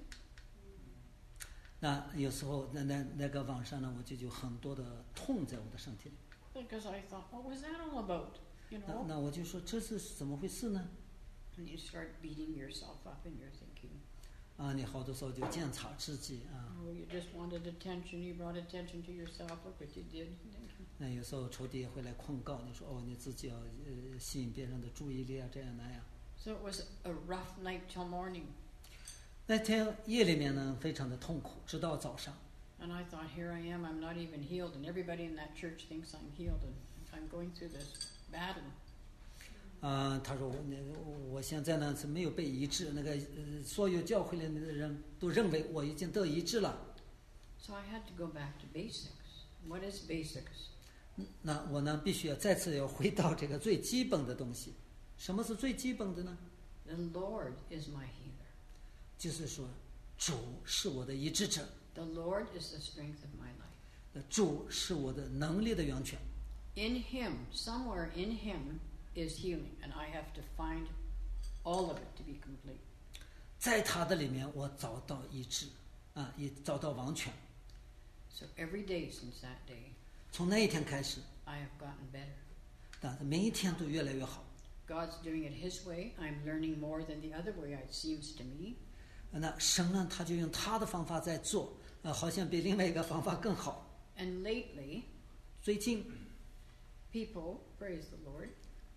Speaker 1: 那有时候那那那个晚上呢，我就有很多的痛在我的身体里。
Speaker 3: Because I thought, what was that all about? You
Speaker 1: 那
Speaker 3: know?
Speaker 1: 那我就说这是怎么回事呢？
Speaker 3: And you start beating yourself up and you're thinking,
Speaker 1: 啊，你好多时候就检查自己啊。
Speaker 3: oh, you just wanted attention, you brought attention to yourself, look what you did.
Speaker 1: 那有时候仇敌也会来控告你说，哦，你自己要呃吸引别人的注意力啊，这样那样。
Speaker 3: So it was a rough night till morning.
Speaker 1: 那天夜里面呢，非常的痛苦，直到早上。
Speaker 3: And I thought, here I am, I'm not even healed, and everybody in that church thinks I'm healed, and I'm going through this battle.
Speaker 1: 啊、他说我那我现在呢是没有被医治，那个呃所有教会里面的人都认为我已经得医治了。
Speaker 3: So I had to go back to basics. What is basics?
Speaker 1: 那我呢必须要再次要回到这个最基本的东西。什么是最基本的呢？
Speaker 3: The Lord is my healer.
Speaker 1: 就是说，主是我的医治者，
Speaker 3: The Lord is the strength of my life.
Speaker 1: 呃主是我的能力的源泉。
Speaker 3: In Him, somewhere in Him, is healing, and I have to find all of it to be complete.
Speaker 1: 在他的里面，我找到医治，啊，也找到王权。
Speaker 3: So every day since that day,
Speaker 1: 从那一天开始，
Speaker 3: I have gotten better.
Speaker 1: 但是每一天都越来越好。
Speaker 3: God's doing it His way. I'm learning more than the other way, it seems to me.
Speaker 1: 那神呢，他就用他的方法在做，呃，好像比另外一个方法更好。
Speaker 3: And lately,
Speaker 1: 最近，
Speaker 3: people, praise the Lord,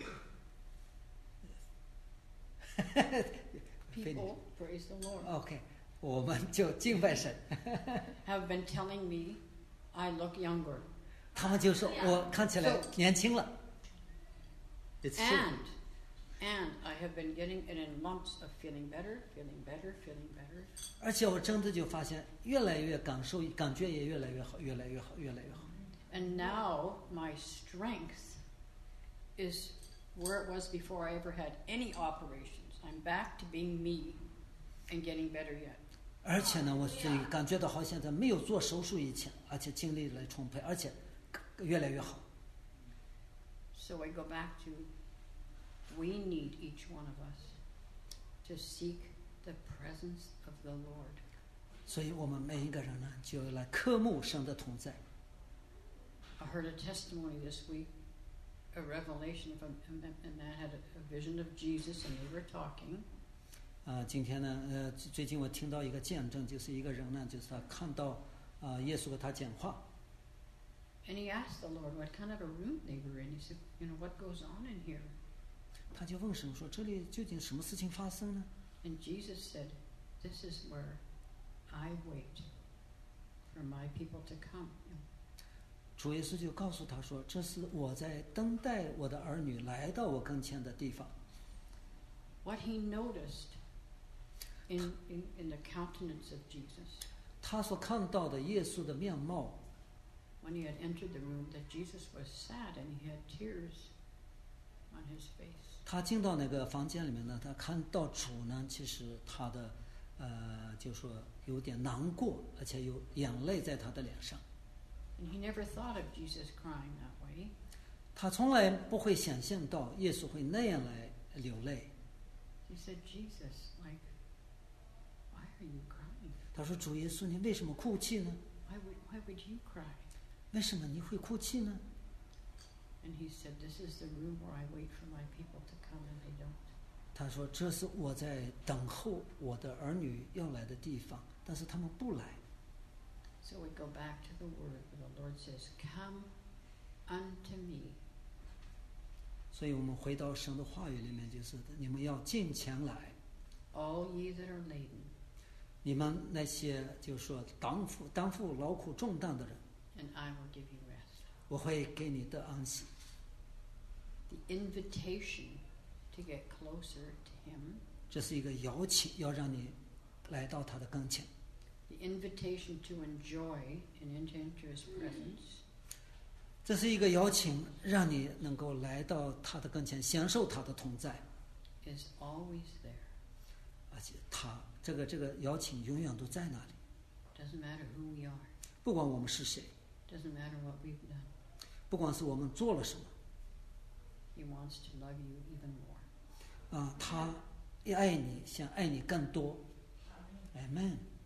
Speaker 3: people, praise the Lord,
Speaker 1: OK，我们就敬拜神。
Speaker 3: have been telling me I look younger.
Speaker 1: 他们就说我看起来年轻了。It's true.
Speaker 3: And, and I have been getting it in lumps of feeling better, feeling better, feeling better.
Speaker 1: 而且我真的就发现，越来越感受，感觉也越来越好，越来越好，越来越好。
Speaker 3: And now my strength is where it was before I ever had any operations. I'm back to being me and getting better yet.
Speaker 1: 而且呢，我所以感觉到好像在没有做手术以前，而且精力来充沛，而且越来越好。
Speaker 3: So I go back to, we need each one of us to seek the presence of the Lord.
Speaker 1: 所以我们每一个人呢，就来渴慕神的同在。
Speaker 3: I heard a testimony this week, a revelation from, and a man had a, a vision of Jesus, and they were talking.
Speaker 1: 啊，今天呢，呃，最近我听到一个见证，就是一个人呢，就是他看到啊，耶稣和他讲话。
Speaker 3: And he asked the Lord what kind of a room they were in. He said, you know, what goes on in here?
Speaker 1: 他就问神说：“这里究竟什么事情发生呢？”
Speaker 3: And Jesus said, this is where I wait for my people to come.
Speaker 1: 主耶稣就告诉他说：“这是我在等待我的儿女来到我跟前的地方。”
Speaker 3: What he noticed in, in, in the countenance of Jesus,
Speaker 1: 他所看到的耶稣的面貌，
Speaker 3: when he had entered the room, that Jesus was sad and he had tears on his face.
Speaker 1: 他进到那个房间里面呢，他看到主呢，其实他的呃，就说有点难过，而且有眼泪在他的脸上。
Speaker 3: And he never thought of Jesus crying that way.
Speaker 1: 他从来不会想象到耶稣会那样来流泪。
Speaker 3: He said, Jesus, like, why are you crying?
Speaker 1: 他说：“主耶稣，你为什么哭泣呢？
Speaker 3: Why would, why would you cry?
Speaker 1: 为什么你会哭泣呢？”
Speaker 3: And he said, this is the room where I wait for my people to come and they don't.
Speaker 1: 他说：“这是我在等候我的儿女要来的地方，但是他们不来。”
Speaker 3: So we go back to the word where the Lord says, come unto me.
Speaker 1: 所以我们回到神的话语里面，就是你们要进前来，
Speaker 3: All ye that are laden,
Speaker 1: 你们那些就是说担负担负劳苦重担的人，
Speaker 3: and I will give you rest.
Speaker 1: 我会给你的安息。
Speaker 3: The invitation to get closer to him,
Speaker 1: 这是一个邀请，要让你来到他的跟前。
Speaker 3: the invitation to enjoy and enter into his presence,
Speaker 1: 这是一个邀请，让你能够来到他的跟前，享受他的同在。
Speaker 3: is always there.
Speaker 1: 而且他这个这个邀请永远都在那里，
Speaker 3: Doesn't matter who we are.
Speaker 1: 不管我们是谁，
Speaker 3: Doesn't matter what we've done.
Speaker 1: 不管是我们做了什么，
Speaker 3: He wants to love you even more.
Speaker 1: 啊，他也爱你，想爱你更多。Amen。